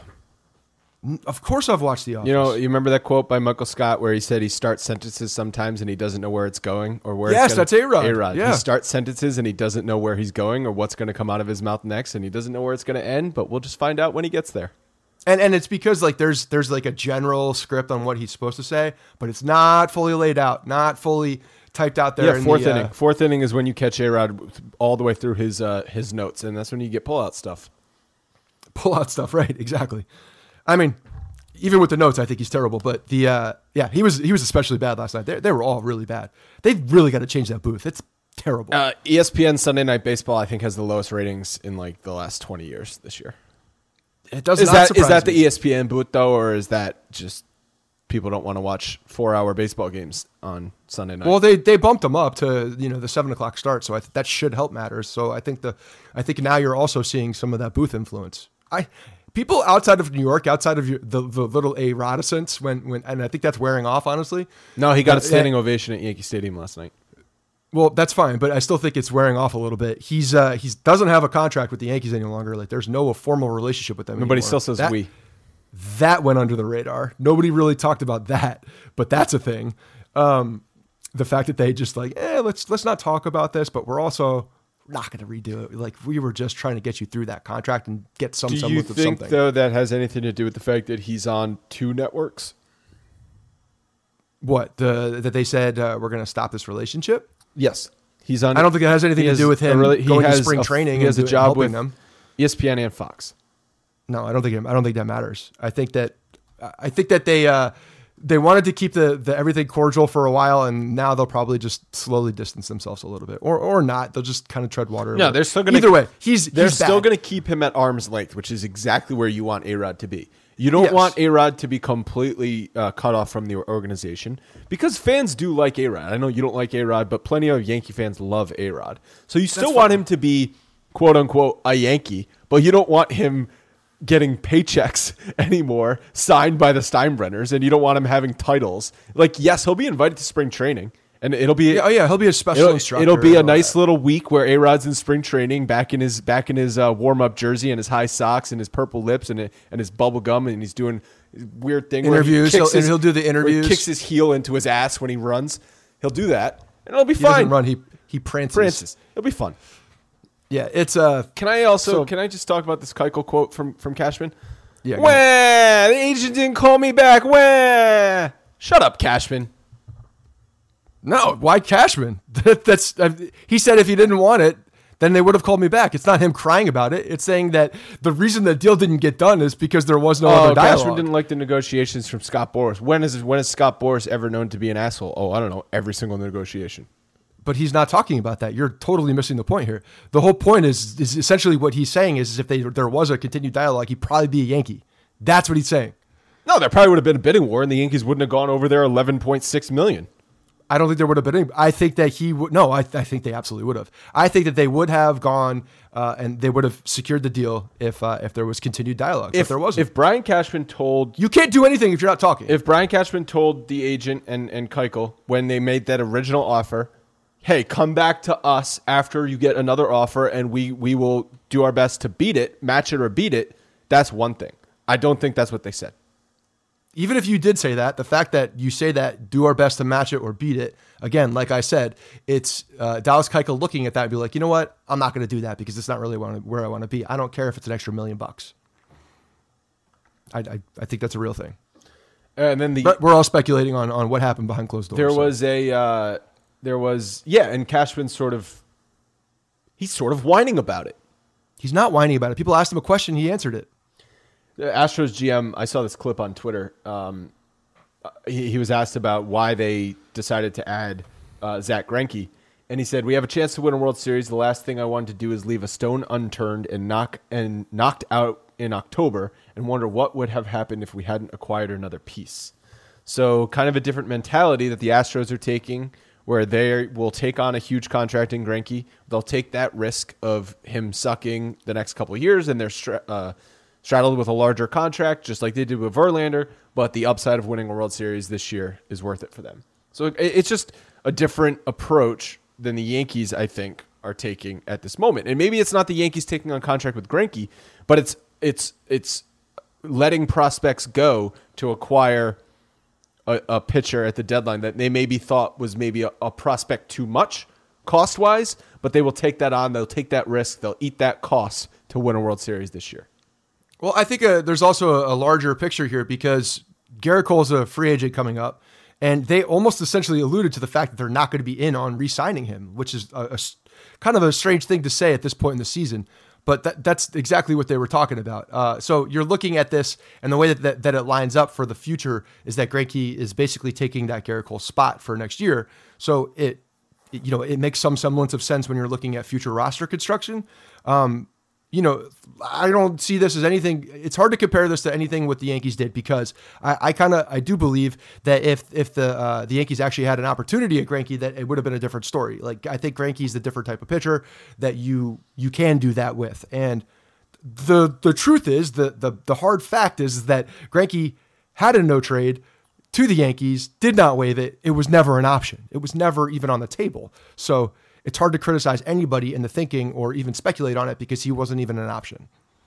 Of course I've watched The Office. You know, you remember that quote by Michael Scott where he said he starts sentences sometimes and he doesn't know where it's going or where yes, it's going. Yes, that's A-Rod. A-Rod. Yeah. He starts sentences and he doesn't know where he's going or what's going to come out of his mouth next, and he doesn't know where it's going to end, but we'll just find out when he gets there. And and it's because like there's there's like a general script on what he's supposed to say, but it's not fully laid out, not fully typed out there. Yeah, in fourth the, inning. Uh, fourth inning is when you catch A-Rod all the way through his uh, his notes, and that's when you get pull-out stuff. Pull-out stuff, right? Exactly. I mean, even with the notes, I think he's terrible. But the uh, yeah, he was he was especially bad last night. They they were all really bad. They've really got to change that booth. It's terrible. Uh, E S P N Sunday Night Baseball, I think, has the lowest ratings in like the last twenty years this year. It does is not that surprise is that me. the E S P N booth though, or is that just people don't want to watch four-hour baseball games on Sunday night? Well, they they bumped them up to you know the seven o'clock start, so I th- that should help matters. So I think the I think now you're also seeing some of that booth influence. I people outside of New York, outside of your, the the little A-Rodicence, when when and I think that's wearing off. Honestly, no, he got uh, a standing ovation at Yankee Stadium last night. Well, that's fine, but I still think it's wearing off a little bit. He's uh he doesn't have a contract with the Yankees any longer. Like there's no formal relationship with them. Nobody anymore. still says that, we. That went under the radar. Nobody really talked about that, but that's a thing. Um, the fact that they just like, eh, let's let's not talk about this, but we're also not going to redo it. Like we were just trying to get you through that contract and get some Do you semblance of think something. though that has anything to do with the fact that he's on two networks? What the that they said uh, we're going to stop this relationship? Yes. He's on. I don't think it has anything to do with him really, he going has to spring a, training. He has and a do, job helping with them. E S P N and Fox. No, I don't think it, I don't think that matters. I think that I think that they uh, they wanted to keep the, the everything cordial for a while, and now they'll probably just slowly distance themselves a little bit, or or not. They'll just kind of tread water. No, they're still going to. Either way, he's they're he's still bad. going to keep him at arm's length, which is exactly where you want A-Rod to be. You don't Yes. want A-Rod to be completely uh, cut off from the organization because fans do like A-Rod. I know you don't like A-Rod, but plenty of Yankee fans love A-Rod. So you still That's want fine. him to be, quote unquote, a Yankee, but you don't want him getting paychecks anymore signed by the Steinbrenners, and you don't want him having titles. Like, yes, he'll be invited to spring training, and it'll be Yeah, oh yeah, he'll be a special It'll, instructor. it'll be a and all nice that. little week where A-Rod's in spring training, back in his back in his uh, warm up jersey and his high socks and his purple lips and and his bubble gum, and he's doing weird thing Interviews, Where he he'll- kicks and his, he'll do the where he interviews. kicks his heel into his ass when he runs. He'll do that, and it'll be He fine. doesn't run. He he prances. Francis, it'll be fun. Yeah, it's uh. Can I also So- can I just talk about this Keuchel quote from from Cashman? Yeah, go Wah, the agent didn't call me back. Wah. Shut up, Cashman. No, why Cashman? That, that's uh, he said if he didn't want it, then they would have called me back. It's not him crying about it. It's saying that the reason the deal didn't get done is because there was no Oh, other dialogue. Cashman didn't like the negotiations from Scott Boras. When is when is Scott Boras ever known to be an asshole? Oh, I don't know. Every single negotiation. But he's not talking about that. You're totally missing the point here. The whole point is, is essentially what he's saying is, is if they, there was a continued dialogue, he'd probably be a Yankee. That's what he's saying. No, there probably would have been a bidding war, and the Yankees wouldn't have gone over their eleven point six million. I don't think there would have been any. I think that he would. No, I, I think they absolutely would have. I think that they would have gone uh, and they would have secured the deal if uh, if there was continued dialogue. If, If there wasn't, if Brian Cashman told you can't do anything if you're not talking. if Brian Cashman told the agent and and Keuchel when they made that original offer, hey, come back to us after you get another offer, and we we will do our best to beat it, match it or beat it. That's one thing. I don't think that's what they said. Even if you did say that, the fact that you say that, do our best to match it or beat it, again, like I said, it's uh, Dallas Keuchel looking at that and be like, you know what? I'm not going to do that because it's not really where I want to be. I don't care if it's an extra million bucks. I, I, I think that's a real thing. And then the But we're all speculating on, on what happened behind closed doors. There so. was a uh, there was yeah, and Cashman's sort of he's sort of whining about it. He's not whining about it. People asked him a question, he answered it. The Astros G M, I saw this clip on Twitter. Um, he, he was asked about why they decided to add uh, Zach Greinke, and he said, "We have a chance to win a World Series. The last thing I wanted to do is leave a stone unturned and knock and knocked out in October, and wonder what would have happened if we hadn't acquired another piece." So, kind of a different mentality that the Astros are taking, where they will take on a huge contract in Greinke. They'll take that risk of him sucking the next couple of years, and they're stra- uh, straddled with a larger contract, just like they did with Verlander. But the upside of winning a World Series this year is worth it for them. So it, it's just a different approach than the Yankees, I think, are taking at this moment. And maybe it's not the Yankees taking on contract with Greinke, but it's it's it's letting prospects go to acquire A, a pitcher at the deadline that they maybe thought was maybe a, a prospect too much cost-wise, but they will take that on. They'll take that risk. They'll eat that cost to win a World Series this year. Well, I think uh, there's also a, a larger picture here because Gerrit Cole's a free agent coming up, and they almost essentially alluded to the fact that they're not going to be in on re-signing him, which is a, a, kind of a strange thing to say at this point in the season. But that, that's exactly what they were talking about. Uh, so you're looking at this, and the way that, that, that it lines up for the future is that Greinke is basically taking that Gerrit Cole spot for next year. So it, it, you know, it makes some semblance of sense when you're looking at future roster construction. Um, you know, I don't see this as anything. It's hard to compare this to anything what the Yankees did because I, I kind of I do believe that if if the uh, the Yankees actually had an opportunity at Greinke, that it would have been a different story. Like I think Greinke's the different type of pitcher that you you can do that with. And the the truth is the the the hard fact is that Greinke had a no trade to the Yankees, did not waive it. It was never an option. It was never even on the table. So it's hard to criticize anybody in the thinking or even speculate on it because he wasn't even an option.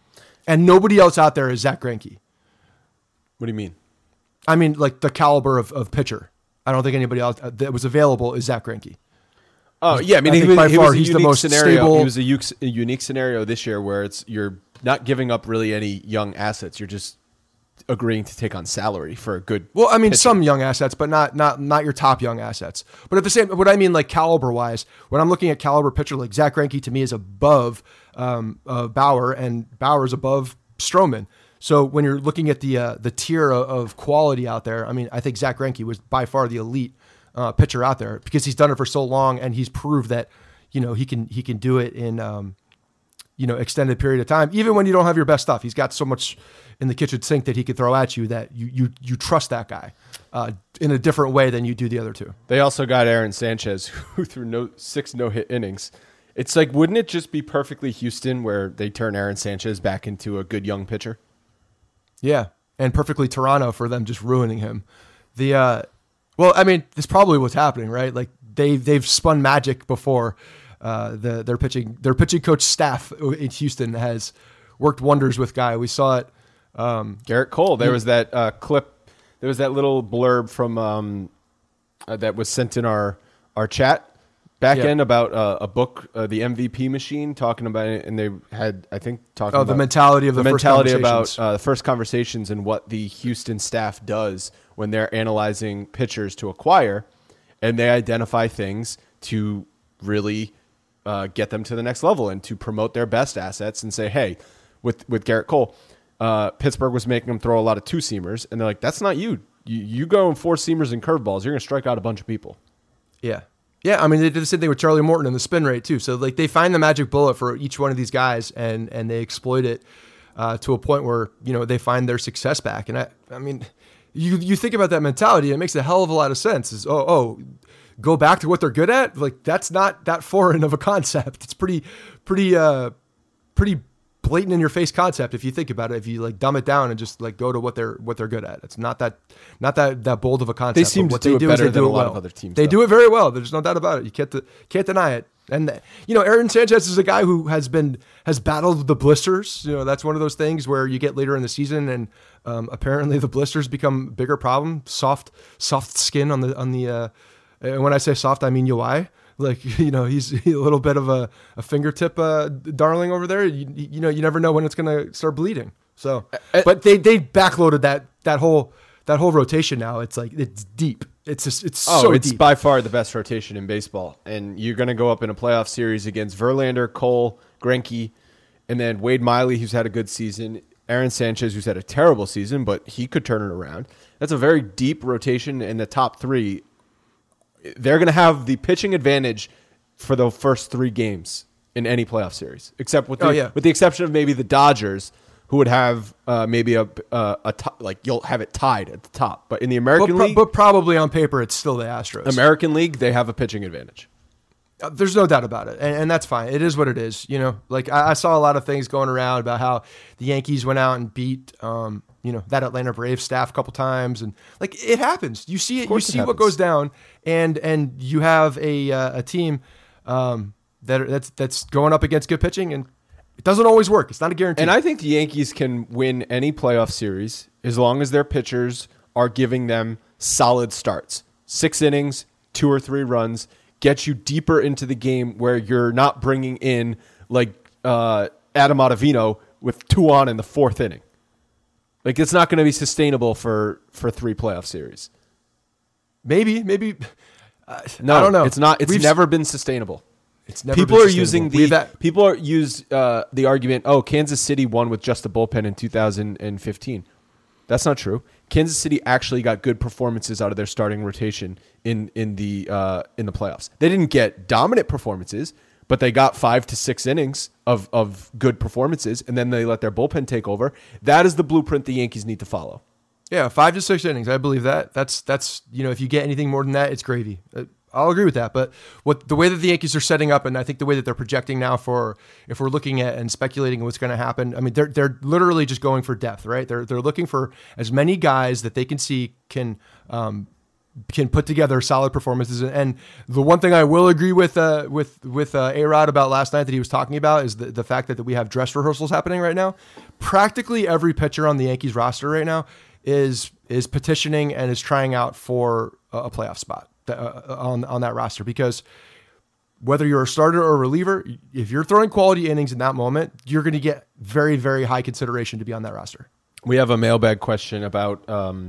And nobody else out there is Zach Greinke. What do you mean? I mean, like the caliber of, of pitcher. I don't think anybody else that was available is Zach Greinke. Oh, yeah. I mean, I he, think was, by he far was a he's the unique most scenario. stable. He was a, u- a unique scenario this year where it's you're not giving up really any young assets. You're just agreeing to take on salary for a good Well, I mean, pitcher. some young assets, but not not not your top young assets. But at the same, what I mean, like caliber wise, when I'm looking at caliber pitcher, like Zach Greinke to me is above um, uh, Bauer, and Bauer's above Stroman. So when you're looking at the uh, the tier of, of quality out there, I mean, I think Zach Greinke was by far the elite uh, pitcher out there because he's done it for so long, and he's proved that you know he can he can do it in um, you know extended period of time, even when you don't have your best stuff. He's got so much in the kitchen sink that he could throw at you that you you you trust that guy uh, in a different way than you do the other two. They also got Aaron Sanchez, who threw no six no-hit innings. It's like, wouldn't it just be perfectly Houston where they turn Aaron Sanchez back into a good young pitcher? Yeah, and perfectly Toronto for them just ruining him. The uh, well, I mean, this probably what's happening, right? Like they they've spun magic before. Uh, the their pitching their pitching coach staff in Houston has worked wonders with Guy. We saw it. Um, Gerrit Cole. There was that uh, clip. There was that little blurb from um, uh, that was sent in our our chat back Yeah. end about uh, a book, uh, the M V P Machine, talking about it, and they had, I think, talking oh, about the mentality of the, the first mentality conversations. about uh, the first conversations and what the Houston staff does when they're analyzing pitchers to acquire, and they identify things to really uh, get them to the next level and to promote their best assets and say, hey, with with Gerrit Cole. Uh, Pittsburgh was making him throw a lot of two-seamers, and they're like, that's not you. You, you go in four-seamers and curveballs, you're going to strike out a bunch of people. Yeah. Yeah, I mean, they did the same thing with Charlie Morton and the spin rate, too. So, like, they find the magic bullet for each one of these guys, and and they exploit it uh, to a point where, you know, they find their success back. And, I I mean, you you think about that mentality, it makes a hell of a lot of sense. Is oh, oh, go back to what they're good at? Like, that's not that foreign of a concept. It's pretty, pretty, uh, pretty blatant in your face concept if you think about it. If you like dumb it down and just like go to what they're what they're good at, it's not that not that that bold of a concept. They seem but what to do they it do is better they than do a it lot well. of other teams, They though. do it very well. There's no doubt about it. You can't can't deny it. And you know, Aaron Sanchez is a guy who has been has battled the blisters. You know, that's one of those things where you get later in the season and um, apparently the blisters become a bigger problem. Soft soft skin on the on the. Uh, and when I say soft, I mean U I. Like, you know, he's a little bit of a, a fingertip uh, darling over there. You, you know, you never know when it's going to start bleeding. So, but they they backloaded that that whole that whole rotation now, it's like it's deep. It's just, it's oh, so it's deep. by far the best rotation in baseball. And you're going to go up in a playoff series against Verlander, Cole, Greinke, and then Wade Miley, who's had a good season, Aaron Sanchez, who's had a terrible season, but he could turn it around. That's a very deep rotation in the top three. They're going to have the pitching advantage for the first three games in any playoff series, except with the, oh, yeah. with the exception of maybe the Dodgers, who would have uh, maybe a uh, a t- like you'll have it tied at the top. But in the American but, pro- League, but probably on paper, it's still the Astros. American League, they have a pitching advantage. Uh, There's no doubt about it, and, and that's fine. It is what it is. You know, like I, I saw a lot of things going around about how the Yankees went out and beat, um, you know, that Atlanta Braves staff a couple times, and like it happens. You see it. You it see what happens. goes down, and and you have a uh, a team um, that that's that's going up against good pitching, and it doesn't always work. It's not a guarantee. And I think the Yankees can win any playoff series as long as their pitchers are giving them solid starts. Six innings, two or three runs, get you deeper into the game where you're not bringing in like uh, Adam Ottavino with two on in the fourth inning. Like it's not going to be sustainable for, for three playoff series. maybe, maybe. Uh, No, I don't know. It's not. It's We've- never been sustainable. It's never People been are using sustainable. the We've had- people are use uh, the argument. Oh, Kansas City won with just a bullpen in two thousand fifteen. That's not true. Kansas City actually got good performances out of their starting rotation in in the uh, in the playoffs. They didn't get dominant performances, but they got five to six innings of of good performances, and then they let their bullpen take over. That is the blueprint the Yankees need to follow. Yeah, five to six innings. I believe that. That's that's you know, if you get anything more than that, it's gravy. Uh, I'll agree with that. But what the way that the Yankees are setting up, and I think the way that they're projecting now for, if we're looking at and speculating what's going to happen, I mean, they're they're literally just going for depth, right? They're they're looking for as many guys that they can see can um, can put together solid performances. And the one thing I will agree with uh, with with uh, A-Rod about last night that he was talking about is the, the fact that, that we have dress rehearsals happening right now. Practically every pitcher on the Yankees roster right now is is petitioning and is trying out for a playoff spot uh, on on that roster, because whether you're a starter or a reliever, if you're throwing quality innings in that moment, you're going to get very, very high consideration to be on that roster. We have a mailbag question about um,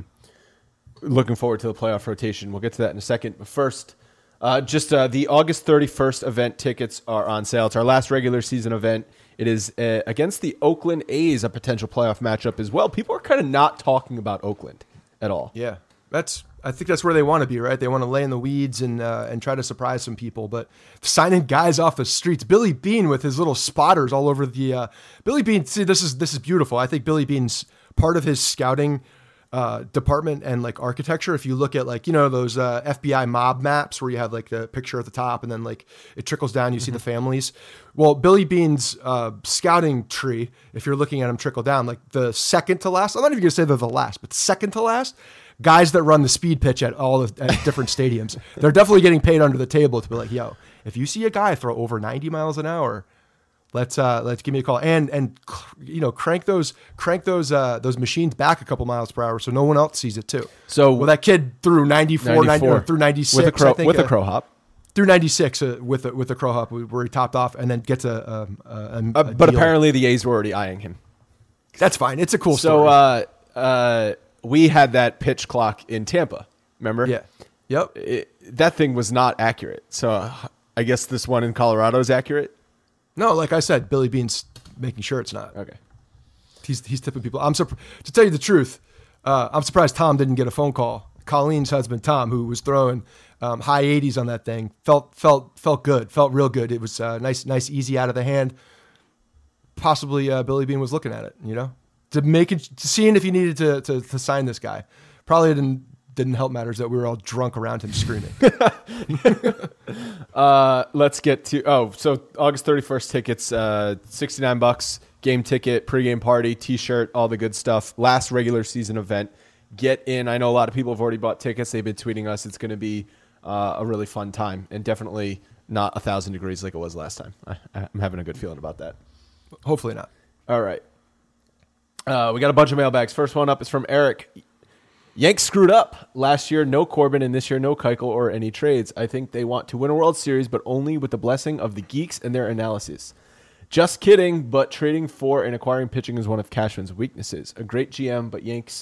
looking forward to the playoff rotation. We'll get to that in a second. But first, uh, just uh, the August thirty-first event tickets are on sale. It's our last regular season event. It is uh, against the Oakland A's, a potential playoff matchup as well. People are kind of not talking about Oakland at all. Yeah, that's. I think that's where they want to be, right? They want to lay in the weeds and uh, and try to surprise some people. But signing guys off the streets, Billy Beane with his little spotters all over the uh, Billy Beane. See, this is this is beautiful. I think Billy Beane's part of his scouting uh, department and like architecture. If you look at like, you know, those uh, F B I mob maps where you have like the picture at the top and then like it trickles down, you mm-hmm. see the families. Well, Billy Beane's uh, scouting tree, if you're looking at him trickle down, like the second to last, I'm not even gonna say they're the last, but second to last, guys that run the speed pitch at all the at different stadiums, they're definitely getting paid under the table to be like, yo, if you see a guy throw over ninety miles an hour, let's uh, let's give me a call and and you know crank those crank those uh, those machines back a couple miles per hour so no one else sees it too. So well, that kid threw ninety-four, ninety, or through ninety-six with a crow, I think, with uh, a crow hop. Through ninety-six uh, with a, with a crow hop where he topped off and then gets a, a, a, a Uh, but deal. apparently the A's were already eyeing him. That's fine. It's a cool So story. uh, uh, we had that pitch clock in Tampa. Remember? Yeah. Yep. It, that thing was not accurate. So uh, I guess this one in Colorado is accurate. No, like I said, Billy Beane's making sure it's not. Okay. He's he's tipping people. I'm surp- to tell you the truth. Uh, I'm surprised Tom didn't get a phone call. Colleen's husband Tom, who was throwing um, high eighties on that thing, felt felt felt good, felt real good. It was uh, nice, nice, easy out of the hand. Possibly uh, Billy Beane was looking at it, you know, to make it, to seeing if he needed to, to to sign this guy. Probably didn't didn't help matters that we were all drunk around him screaming. uh, let's get to oh, so August thirty-first tickets, uh, sixty-nine bucks, game ticket, pregame party, T-shirt, all the good stuff. Last regular season event. Get in. I know a lot of people have already bought tickets. They've been tweeting us. It's going to be uh, a really fun time and definitely not a thousand degrees like it was last time. I, I'm having a good feeling about that. Hopefully not. All right. Uh, we got a bunch of mailbags. First one up is from Eric. Yanks screwed up. Last year, no Corbin, and this year, no Keuchel or any trades. I think they want to win a World Series, but only with the blessing of the geeks and their analysis. Just kidding, but trading for and acquiring pitching is one of Cashman's weaknesses. A great G M, but Yanks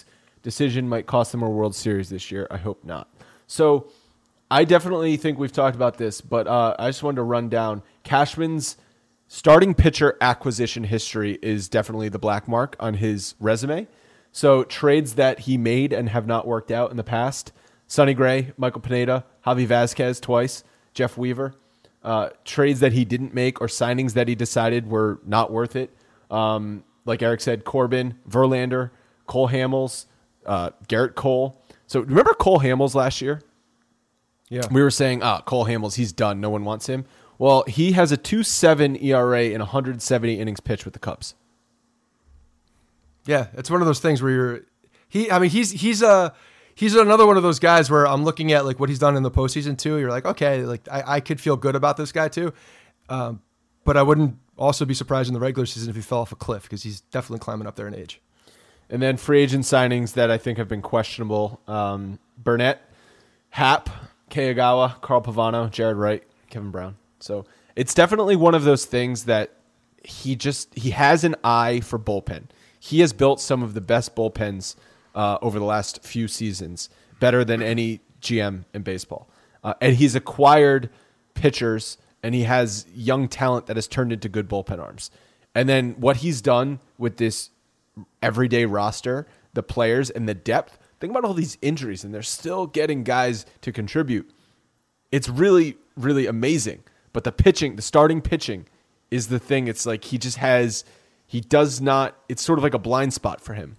Decision might cost them a World Series this year. I hope not. So I definitely think we've talked about this, but uh, I just wanted to run down Cashman's starting pitcher acquisition history is definitely the black mark on his resume. So trades that he made and have not worked out in the past: Sonny Gray, Michael Pineda, Javi Vasquez twice, Jeff Weaver. Uh, trades that he didn't make or signings that he decided were not worth it. Um, like Eric said, Corbin, Verlander, Cole Hamels, uh, Garrett Cole. So remember Cole Hamels last year? Yeah. We were saying, ah, Cole Hamels, he's done. No one wants him. Well, he has a two point seven E R A in one hundred seventy innings pitched with the Cubs. Yeah, it's one of those things where you're he. I mean, he's he's a he's another one of those guys where I'm looking at like what he's done in the postseason too. You're like, okay, like I, I could feel good about this guy too, um, but I wouldn't also be surprised in the regular season if he fell off a cliff because he's definitely climbing up there in age. And then free agent signings that I think have been questionable: um, Burnett, Happ, Kagawa, Carl Pavano, Jared Wright, Kevin Brown. So it's definitely one of those things that he just he has an eye for bullpen. He has built some of the best bullpens uh, over the last few seasons, better than any G M in baseball. Uh, and he's acquired pitchers, and he has young talent that has turned into good bullpen arms. And then what he's done with this everyday roster, the players and the depth, think about all these injuries, and they're still getting guys to contribute. It's really, really amazing. But the pitching, the starting pitching is the thing. It's like he just has... He does not. It's sort of like a blind spot for him.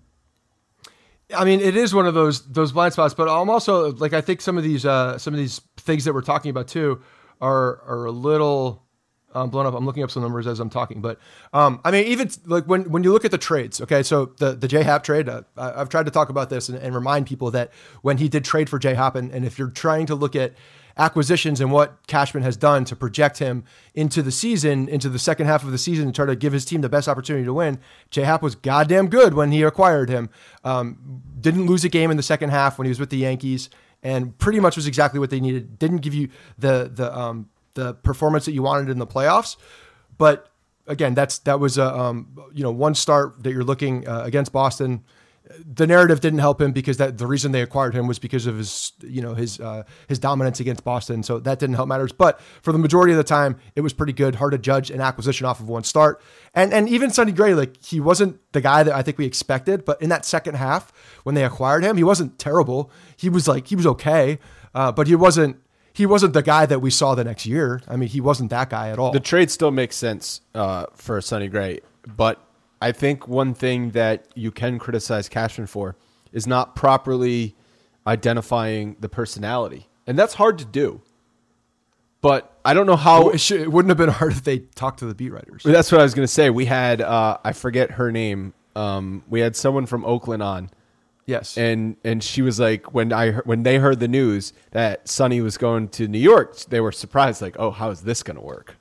I mean, it is one of those those blind spots. But I'm also like, I think some of these uh, some of these things that we're talking about too are are a little um, blown up. I'm looking up some numbers as I'm talking, but um, I mean, even like when when you look at the trades. Okay, so the the J Happ trade. Uh, I've tried to talk about this and, and remind people that when he did trade for J Happ, and, and if you're trying to look at acquisitions and what Cashman has done to project him into the season, into the second half of the season, and try to give his team the best opportunity to win. J Happ was goddamn good when he acquired him. Um, didn't lose a game in the second half when he was with the Yankees, and pretty much was exactly what they needed. Didn't give you the the um, the performance that you wanted in the playoffs, but again, that's that was a um, you know one start that you're looking uh, against Boston. The narrative didn't help him because that the reason they acquired him was because of his, you know, his uh, his dominance against Boston. So that didn't help matters. But for the majority of the time, it was pretty good. Hard to judge an acquisition off of one start. And and even Sonny Gray, like he wasn't the guy that I think we expected. But in that second half, when they acquired him, he wasn't terrible. He was like he was okay, uh, but he wasn't he wasn't the guy that we saw the next year. I mean, he wasn't that guy at all. The trade still makes sense uh, for Sonny Gray, but I think one thing that you can criticize Cashman for is not properly identifying the personality. And that's hard to do. But I don't know how... It, should, it wouldn't have been hard if they talked to the beat writers. That's what I was going to say. We had, uh, I forget her name. Um, we had someone from Oakland on. Yes. And and she was like, when I when they heard the news that Sonny was going to New York, they were surprised, like, oh, how is this going to work?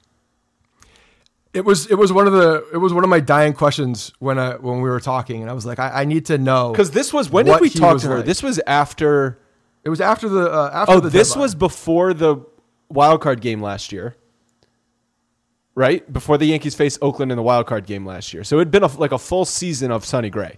It was it was one of the it was one of my dying questions when I when we were talking, and I was like, I, I need to know because this was when did we talk to her? Like. This was after. It was after the uh, after oh the this deadline. was before the wild card game last year, right? Before the Yankees faced Oakland in the wild card game last year, so it'd been a, like a full season of Sonny Gray.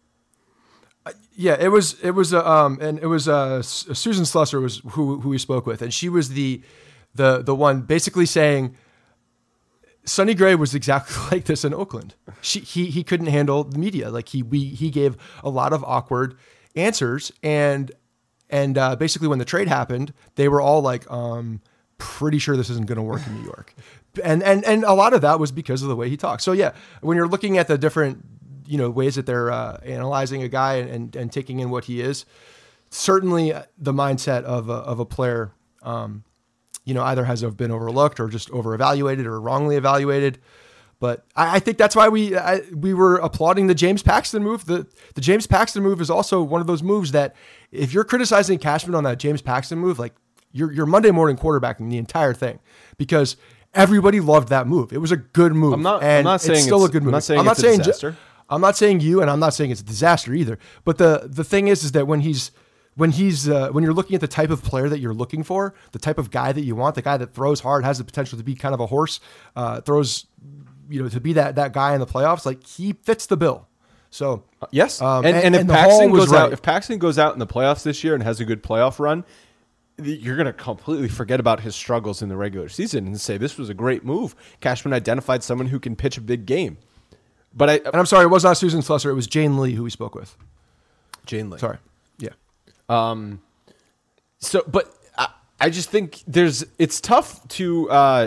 Uh, yeah, it was it was uh, um and it was uh Susan Slusser was who who we spoke with, and she was the the the one basically saying. Sonny Gray was exactly like this in Oakland. She, he he couldn't handle the media. Like he we he gave a lot of awkward answers, and and uh, basically when the trade happened, they were all like, um, pretty sure this isn't going to work in New York, and and and a lot of that was because of the way he talks. So yeah, when you're looking at the different you know ways that they're uh, analyzing a guy and, and and taking in what he is, certainly the mindset of a, of a player. Um, you know, either has been overlooked or just over-evaluated or wrongly evaluated. But I, I think that's why we I, we were applauding the James Paxton move. The the James Paxton move is also one of those moves that if you're criticizing Cashman on that James Paxton move, like you're, you're Monday morning quarterbacking the entire thing because everybody loved that move. It was a good move. I'm not, and I'm not saying it's still it's, a good move. I'm not saying I'm not it's saying a disaster. Ju- I'm not saying you, and I'm not saying it's a disaster either. But the the thing is, is that when he's When he's uh, when you're looking at the type of player that you're looking for, the type of guy that you want, the guy that throws hard, has the potential to be kind of a horse, uh, throws, you know, to be that that guy in the playoffs, like he fits the bill. So yes, um, and, and, and, if and Paxton goes right. out, if Paxton goes out in the playoffs this year and has a good playoff run, you're going to completely forget about his struggles in the regular season and say this was a great move. Cashman identified someone who can pitch a big game. But I, and I'm sorry, it was not Susan Slusser. It was Jane Lee who we spoke with. Jane Lee. Sorry. Yeah. Um. So, but I, I just think there's it's tough to uh,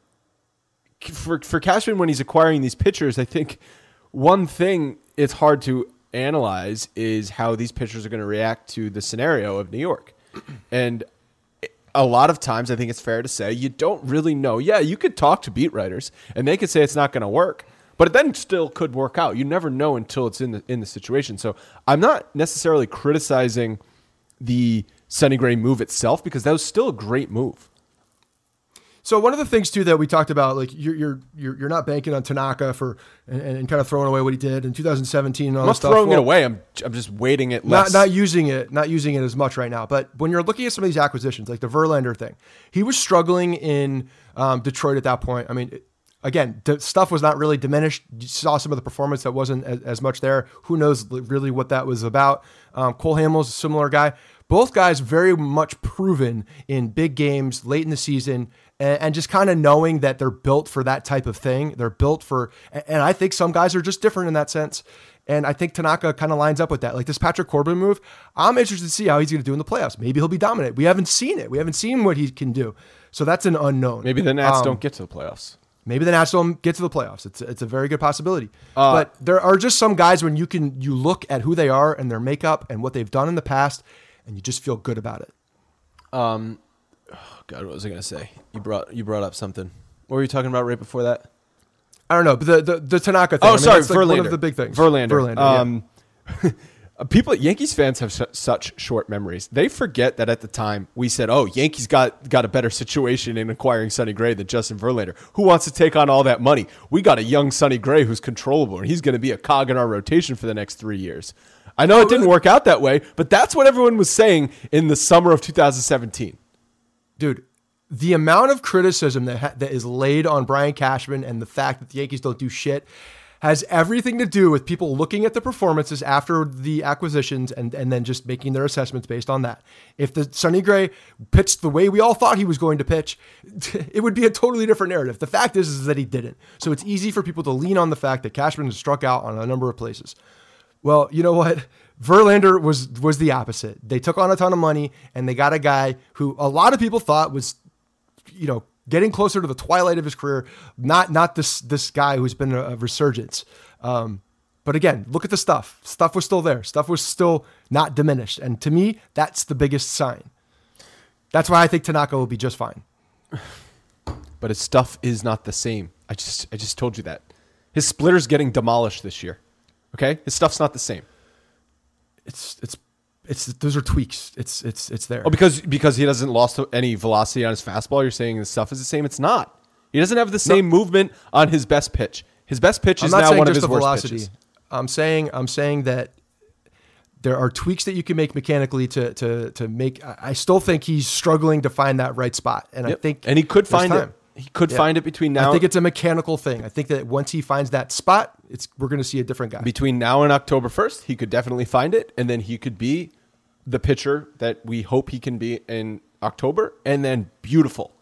for for Cashman when he's acquiring these pitchers. I think one thing it's hard to analyze is how these pitchers are going to react to the scenario of New York, and a lot of times I think it's fair to say you don't really know. Yeah, you could talk to beat writers and they could say it's not going to work. But it then still could work out. You never know until it's in the in the situation. So I'm not necessarily criticizing the Sonny Gray move itself because that was still a great move. So one of the things too that we talked about, like you're you're you're, you're not banking on Tanaka for and, and kind of throwing away what he did in two thousand seventeen and all I'm not that stuff. throwing well, it away. I'm I'm just waiting it not less. not using it, not using it as much right now. But when you're looking at some of these acquisitions, like the Verlander thing, he was struggling in um, Detroit at that point. I mean. It, Again, the stuff was not really diminished. You saw some of the performance that wasn't as, as much there. Who knows really what that was about? Um, Cole Hamels, a similar guy. Both guys very much proven in big games late in the season and, and just kind of knowing that they're built for that type of thing. They're built for, and I think some guys are just different in that sense. And I think Tanaka kind of lines up with that. Like this Patrick Corbin move, I'm interested to see how he's going to do in the playoffs. Maybe he'll be dominant. We haven't seen it. We haven't seen what he can do. So that's an unknown. Maybe the Nats um, don't get to the playoffs. Maybe the Nats don't get to the playoffs. It's it's a very good possibility. Uh, but there are just some guys when you can you look at who they are and their makeup and what they've done in the past, and you just feel good about it. Um, oh God, what was I going to say? You brought you brought up something. What were you talking about right before that? I don't know, but the the, the Tanaka thing. Oh, I mean, sorry, that's like Verlander. one of the big things. Verlander. Verlander. Um, people, Yankees fans have su- such short memories. They forget that at the time we said, "Oh, Yankees got got a better situation in acquiring Sonny Gray than Justin Verlander. Who wants to take on all that money? We got a young Sonny Gray who's controllable, and he's going to be a cog in our rotation for the next three years." I know it didn't work out that way, but that's what everyone was saying in the summer of two thousand seventeen. Dude, the amount of criticism that ha- that is laid on Brian Cashman and the fact that the Yankees don't do shit has everything to do with people looking at the performances after the acquisitions and, and then just making their assessments based on that. If the Sonny Gray pitched the way we all thought he was going to pitch, it would be a totally different narrative. The fact is, is that he didn't. So it's easy for people to lean on the fact that Cashman has struck out on a number of places. Well, you know what? Verlander was was the opposite. They took on a ton of money and they got a guy who a lot of people thought was, you know, getting closer to the twilight of his career, not not this this guy who's been a, a resurgence. Um, but again, look at the stuff. Stuff was still there. Stuff was still not diminished. And to me, that's the biggest sign. That's why I think Tanaka will be just fine. But his stuff is not the same. I just I just told you that. His splitter's getting demolished this year. Okay? His stuff's not the same. It's it's It's those are tweaks. It's it's it's there. Oh, because because he doesn't lost any velocity on his fastball. You're saying the stuff is the same. It's not. He doesn't have the same no. movement on his best pitch. His best pitch is now one of his worst velocity. pitches. I'm saying I'm saying that there are tweaks that you can make mechanically to to to make. I still think he's struggling to find that right spot, and yep. I think and he could find time. it. He could yeah. find it between now. I think it's a mechanical thing. I think that once he finds that spot, it's we're going to see a different guy. Between now and October first, he could definitely find it, and then he could be the pitcher that we hope he can be in October, and then beautiful.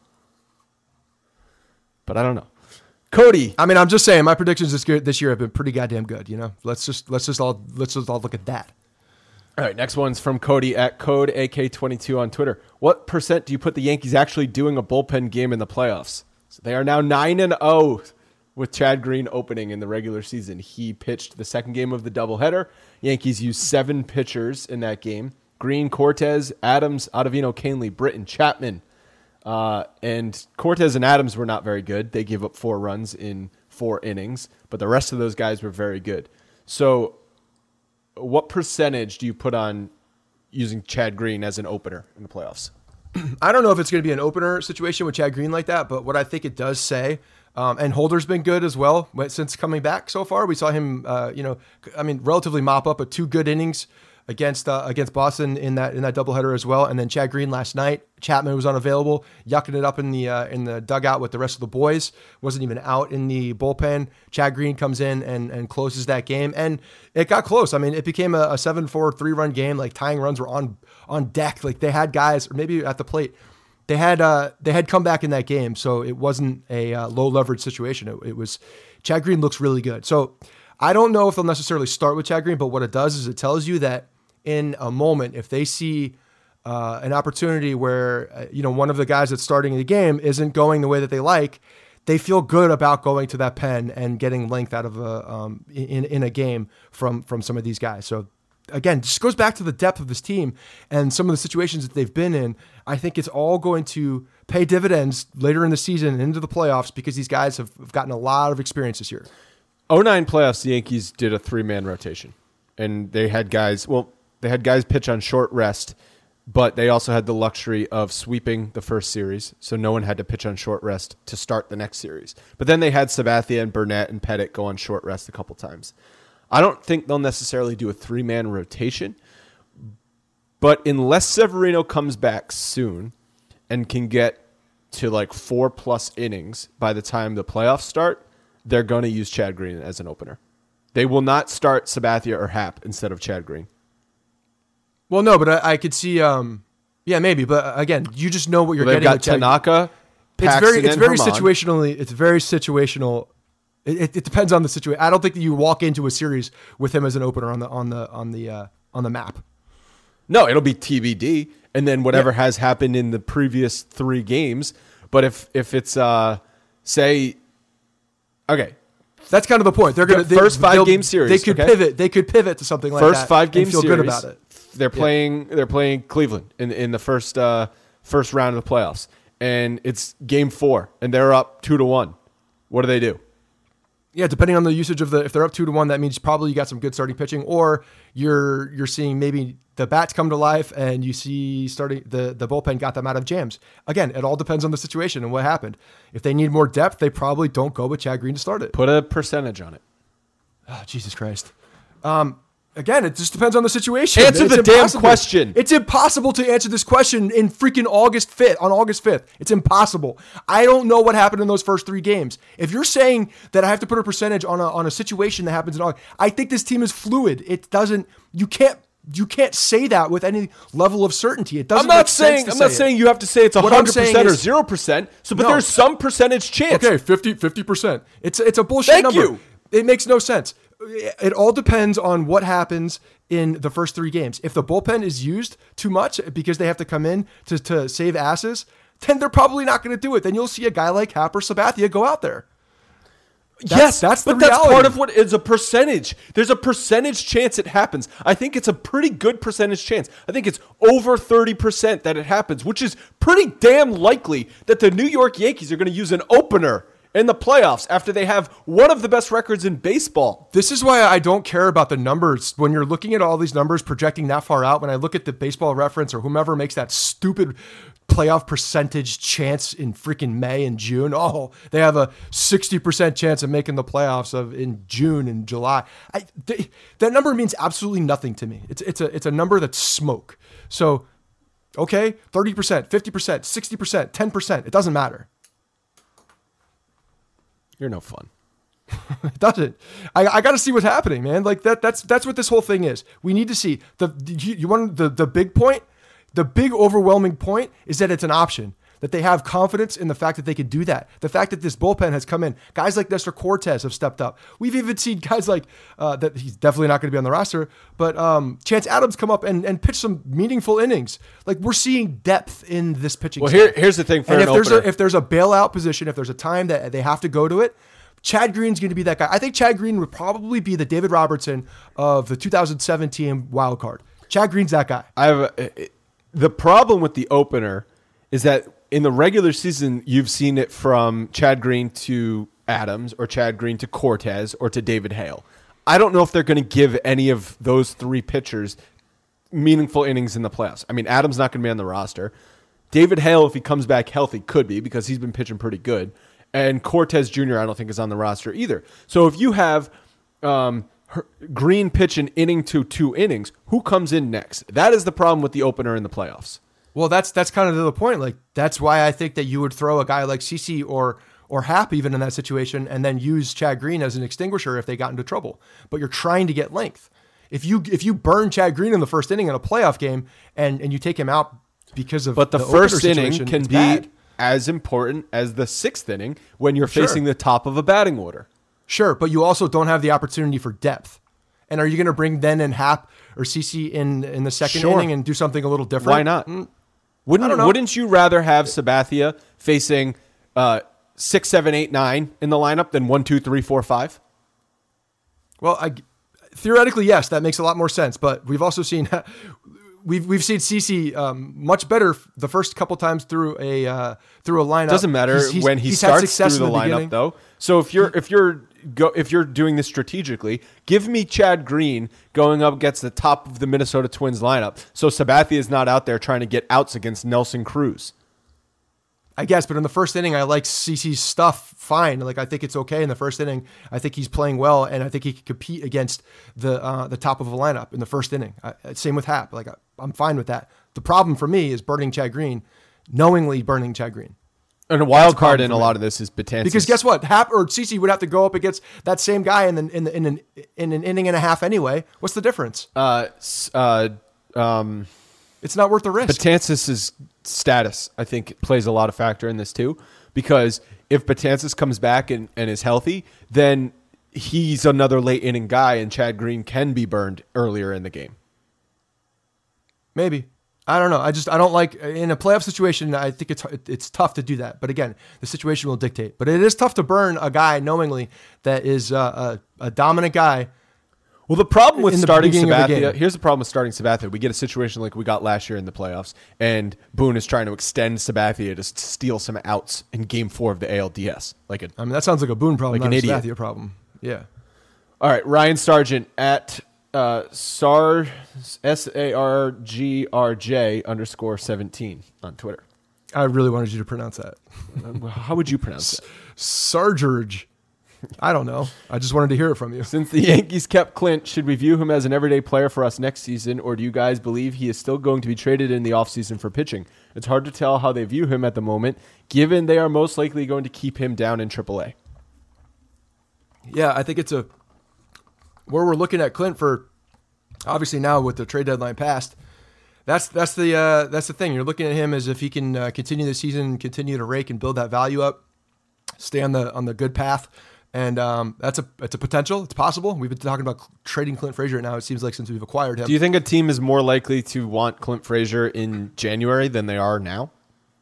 But I don't know. Cody. I mean, I'm just saying my predictions this year, this year have been pretty goddamn good. You know, let's just let's just all let's just all look at that. All right, next one's from Cody at Code A K twenty-two on Twitter. What percent do you put the Yankees actually doing a bullpen game in the playoffs? So they are now nine and zero with Chad Green opening in the regular season. He pitched the second game of the doubleheader. Yankees used seven pitchers in that game: Green, Cortez, Adams, Ottavino, Canely, Britton, Chapman. Uh, and Cortez and Adams were not very good. They gave up four runs in four innings, but the rest of those guys were very good. So what percentage do you put on using Chad Green as an opener in the playoffs? I don't know if it's going to be an opener situation with Chad Green like that, but what I think it does say, um, and Holder's been good as well since coming back so far. We saw him, uh, you know, I mean, relatively mop up a two good innings against uh, against Boston in that in that doubleheader as well. And then Chad Green last night. Chapman was unavailable, yucking it up in the uh, in the dugout with the rest of the boys. Wasn't even out in the bullpen. Chad Green comes in and and closes that game, and it got close. I mean, it became a, a seven four three run game. Like tying runs were on on deck. Like they had guys, or maybe at the plate. They had uh, they had come back in that game, so it wasn't a uh, low leverage situation. It, it was Chad Green looks really good. So I don't know if they'll necessarily start with Chad Green, but what it does is it tells you that in a moment, if they see uh, an opportunity where uh, you know one of the guys that's starting the game isn't going the way that they like, they feel good about going to that pen and getting length out of a um, in in a game from from some of these guys. So. Again, just goes back to the depth of this team and some of the situations that they've been in. I think it's all going to pay dividends later in the season and into the playoffs because these guys have, have gotten a lot of experience this year. oh nine playoffs, the Yankees did a three-man rotation, and they had guys, well, they had guys pitch on short rest, but they also had the luxury of sweeping the first series, so no one had to pitch on short rest to start the next series. But then they had Sabathia and Burnett and Pettit go on short rest a couple times. I don't think they'll necessarily do a three-man rotation, but unless Severino comes back soon and can get to like four-plus innings by the time the playoffs start, they're going to use Chad Green as an opener. They will not start Sabathia or Happ instead of Chad Green. Well, no, but I, I could see, um, yeah, maybe. But again, you just know what you're well, getting. They've got with Chad. Tanaka, Paxton, It's very, it's and very Herman. situationally. It's very situational. It, it depends on the situation. I don't think that you walk into a series with him as an opener on the on the on the uh, on the map. No, it'll be T B D, and then whatever Yeah. has happened in the previous three games. But if if it's uh, say, okay, That's kind of the point. They're going to The first five game series, They could okay? pivot. They could pivot to something like first that. five game and feel series, good about it. they're playing they're playing Cleveland in in the first uh, first round of the playoffs, and it's game four, and they're up two to one. What do they do? Yeah, depending on the usage of the, if they're up two to one, that means probably you got some good starting pitching, or you're you're seeing maybe the bats come to life and you see starting the the bullpen got them out of jams. Again, it all depends on the situation and what happened. If they need more depth, they probably don't go with Chad Green to start it. Put a percentage on it. Oh, Jesus Christ. Um, again, it just depends on the situation. Answer It's the damn impossible. question. It's impossible to answer this question in freaking August fifth, on August fifth. It's impossible. I don't know what happened in those first three games. If you're saying that I have to put a percentage on a, on a situation that happens in August, I think this team is fluid. It doesn't, you can't, you can't say that with any level of certainty. It doesn't I'm not make sense saying to I'm say not it. saying you have to say it's one What I'm hundred saying percent or is- zero percent. So, but No. there's some percentage chance. Okay, fifty, fifty percent. It's it's a bullshit Thank number. you. It makes no sense. It all depends on what happens in the first three games. If the bullpen is used too much because they have to come in to, to save asses, then they're probably not going to do it. Then you'll see a guy like Happ or Sabathia go out there. That's- yes, that's the but that's reality. part of what is a percentage. There's a percentage chance it happens. I think it's a pretty good percentage chance. I think it's over thirty percent that it happens, which is pretty damn likely that the New York Yankees are going to use an opener in the playoffs after they have one of the best records in baseball. This is why I don't care about the numbers. When you're looking at all these numbers projecting that far out, when I look at the Baseball Reference or whomever makes that stupid playoff percentage chance in freaking May and June, oh, they have a sixty percent chance of making the playoffs of in June and July. I, they, that number means absolutely nothing to me. It's it's a it's a number that's smoke. So, okay, thirty percent, fifty percent, sixty percent, ten percent, it doesn't matter. You're no fun. It doesn't. I, I got to see what's happening, man. Like that. That's that's what this whole thing is. We need to see the you, you want the the big point. The big overwhelming point is that it's an option. That they have confidence in the fact that they can do that. The fact that this bullpen has come in. Guys like Nestor Cortez have stepped up. We've even seen guys like uh, that. He's definitely not going to be on the roster, but um, Chance Adams come up and, and pitch some meaningful innings. Like we're seeing depth in this pitching. Well, staff. here, here's the thing for And an if there's opener. a if there's a bailout position, if there's a time that they have to go to it, Chad Green's going to be that guy. I think Chad Green would probably be the David Robertson of the two thousand seventeen wild card. Chad Green's that guy. I have a, the problem with the opener is that in the regular season, you've seen it from Chad Green to Adams or Chad Green to Cortez or to David Hale. I don't know if they're going to give any of those three pitchers meaningful innings in the playoffs. I mean, Adams not going to be on the roster. David Hale, if he comes back healthy, could be because he's been pitching pretty good. And Cortez Junior, I don't think is on the roster either. So if you have um, her, Green pitch an inning to two innings, who comes in next? That is the problem with the opener in the playoffs. Well, that's that's kind of the point. Like that's why I think that you would throw a guy like CeCe or or Happ even in that situation, and then use Chad Green as an extinguisher if they got into trouble. But you're trying to get length. If you if you burn Chad Green in the first inning in a playoff game and and you take him out because of but the, the first inning can be bad. as important as the sixth inning when you're Sure. facing the top of a batting order. Sure, but you also don't have the opportunity for depth. And are you going to bring then in Happ or CeCe in in the second Sure. inning and do something a little different? Why not? Mm, Wouldn't I don't know. Wouldn't you rather have Sabathia facing uh, six, seven, eight, nine in the lineup than one, two, three, four, five? Well, I, theoretically, yes, that makes a lot more sense. But we've also seen we've we've seen CeCe um, much better the first couple times through a uh, through a lineup. Doesn't matter He's- he's- when he he's had starts success through the, in the lineup, beginning. though. So if you're if you're go if you're doing this strategically, give me Chad Green going up against the top of the Minnesota Twins lineup. So Sabathia is not out there trying to get outs against Nelson Cruz. I guess, but in the first inning, I like CeCe's stuff fine. Like I think it's okay in the first inning. I think he's playing well, and I think he can compete against the uh, the top of a lineup in the first inning. I, same with Happ. Like I, I'm fine with that. The problem for me is burning Chad Green, knowingly burning Chad Green. And a wild That's a card problem in for a me. lot of this is Betances. Because guess what? Happ or CeCe would have to go up against that same guy in, the, in, the, in, an, in an inning and a half anyway. What's the difference? uh, s- uh, um, It's not worth the risk. Betances' status, I think, plays a lot of factor in this too. Because if Betances comes back and, and is healthy, then he's another late inning guy, and Chad Green can be burned earlier in the game. Maybe. I don't know. I just I don't like in a playoff situation. I think it's it's tough to do that. But again, the situation will dictate. But it is tough to burn a guy knowingly that is uh, a, a dominant guy. Well, the problem with In the starting beginning of the Sabathia, game. here's the problem with starting Sabathia. We get a situation like we got last year in the playoffs, and Boone is trying to extend Sabathia to s- steal some outs in Game Four of the A L D S. Like a, I mean, that sounds like a Boone problem, Like not an a idiot. Sabathia problem. Yeah. all right, Ryan Sargent at uh, Sar S A R G R J underscore seventeen on Twitter. I really wanted you to pronounce that. How would you pronounce it? Sargeorge. I don't know. I just wanted to hear it from you. Since the Yankees kept Clint, should we view him as an everyday player for us next season, or do you guys believe he is still going to be traded in the offseason for pitching? It's hard to tell how they view him at the moment, given they are most likely going to keep him down in triple A. Yeah, I think it's a where we're looking at Clint for obviously now with the trade deadline passed. That's that's the uh, that's the thing. You're looking at him as if he can uh, continue the season, continue to rake and build that value up, stay on the on the good path, and um, that's a it's a potential. It's possible. We've been talking about trading Clint Frazier now. It seems like since we've acquired him. Do you think a team is more likely to want Clint Frazier in January than they are now?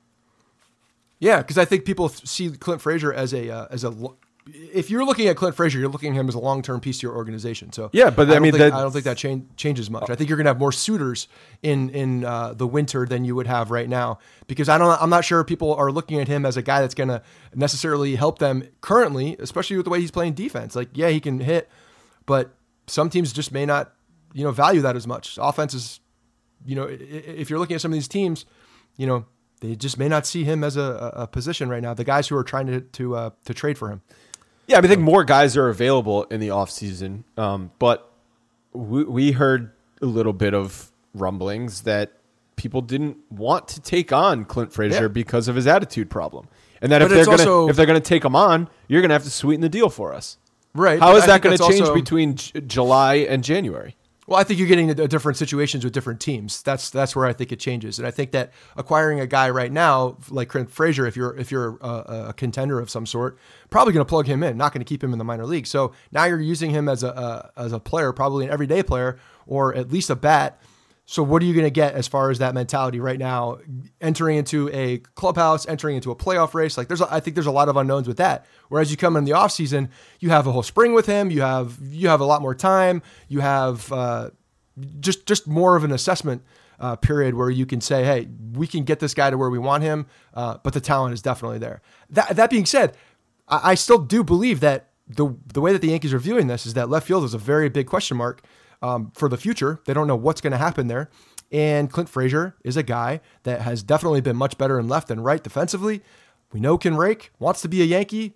Yeah, because I think people see Clint Frazier as a uh, as a. lo- If you're looking at Clint Frazier, you're looking at him as a long-term piece to your organization. So Yeah, but I don't mean, think, that- I don't think that change, changes much. I think you're going to have more suitors in in uh, the winter than you would have right now, because I don't. I'm not sure people are looking at him as a guy that's going to necessarily help them currently, especially with the way he's playing defense. Like, yeah, he can hit, but some teams just may not, you know, value that as much. Offense is, you know, i- i- if you're looking at some of these teams, you know, they just may not see him as a, a a position right now. The guys who are trying to to uh, to trade for him. Yeah, I, mean, I think more guys are available in the offseason, um, but we, we heard a little bit of rumblings that people didn't want to take on Clint Frazier Yeah. because of his attitude problem, and that But if they're it's gonna also- if they're gonna take him on, you're gonna have to sweeten the deal for us. Right. How but is I that think going to that's change also- between J- July and January? Well, I think you're getting into different situations with different teams. That's that's where I think it changes, and I think that acquiring a guy right now like Clint Frazier, if you're if you're a, a contender of some sort, probably going to plug him in, not going to keep him in the minor league. So now you're using him as a, a as a player, probably an everyday player or at least a bat. So what are you going to get as far as that mentality right now, entering into a clubhouse, entering into a playoff race? Like there's, a, I think there's a lot of unknowns with that. Whereas you come in the off season, you have a whole spring with him. You have, you have a lot more time. You have uh, just, just more of an assessment uh, period where you can say, hey, we can get this guy to where we want him. Uh, but the talent is definitely there. That, that being said, I, I still do believe that the, the way that the Yankees are viewing this is that left field is a very big question mark. Um, for the future. They don't know what's going to happen there. And Clint Frazier is a guy that has definitely been much better in left than right defensively. We know can rake, wants to be a Yankee.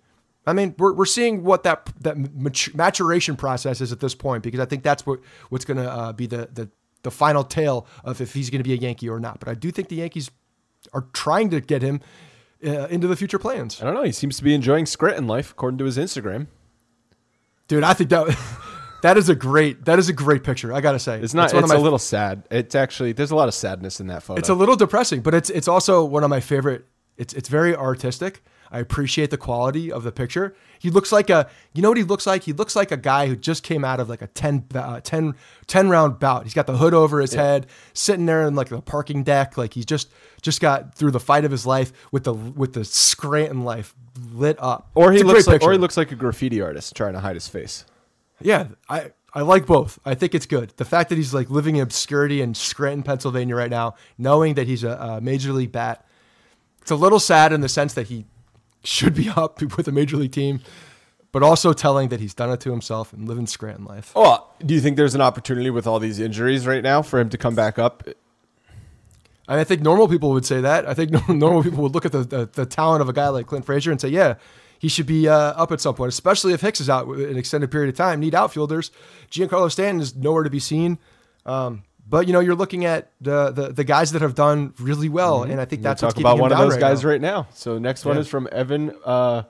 I mean, we're we're seeing what that that maturation process is at this point, because I think that's what what's going to uh, be the, the the final tale of if he's going to be a Yankee or not. But I do think the Yankees are trying to get him uh, into the future plans. I don't know. He seems to be enjoying Scranton life, according to his Instagram. Dude, I think that that is a great that is a great picture. I gotta say, it's not. It's, it's a little sad. It's actually there's a lot of sadness in that photo. It's a little depressing, but it's it's also one of my favorite. It's it's very artistic. I appreciate the quality of the picture. He looks like a, you know what he looks like? He looks like a guy who just came out of like a ten, uh, ten, ten round bout. He's got the hood over his yeah. head, sitting there in like the parking deck. Like he's just, just got through the fight of his life with the, with the Scranton life lit up. Or he looks like, or he looks like a graffiti artist trying to hide his face. Yeah. I, I like both. I think it's good. The fact that he's like living in obscurity in Scranton, Pennsylvania right now, knowing that he's a, a major league bat. It's a little sad in the sense that he should be up with a major league team, but also telling that he's done it to himself and living Scranton life. Oh, do you think there's an opportunity with all these injuries right now for him to come back up? I, mean, I think normal people would say that. I think normal people would look at the, the, the talent of a guy like Clint Frazier and say, yeah, he should be uh, up at some point, especially if Hicks is out an extended period of time. Need outfielders. Giancarlo Stanton is nowhere to be seen. Um, But, you know, you're looking at the the, the guys that have done really well, mm-hmm. and I think we'll that's talk what's keeping about him one of down those right guys now. right now. So next one yeah. is from Evan. Uh,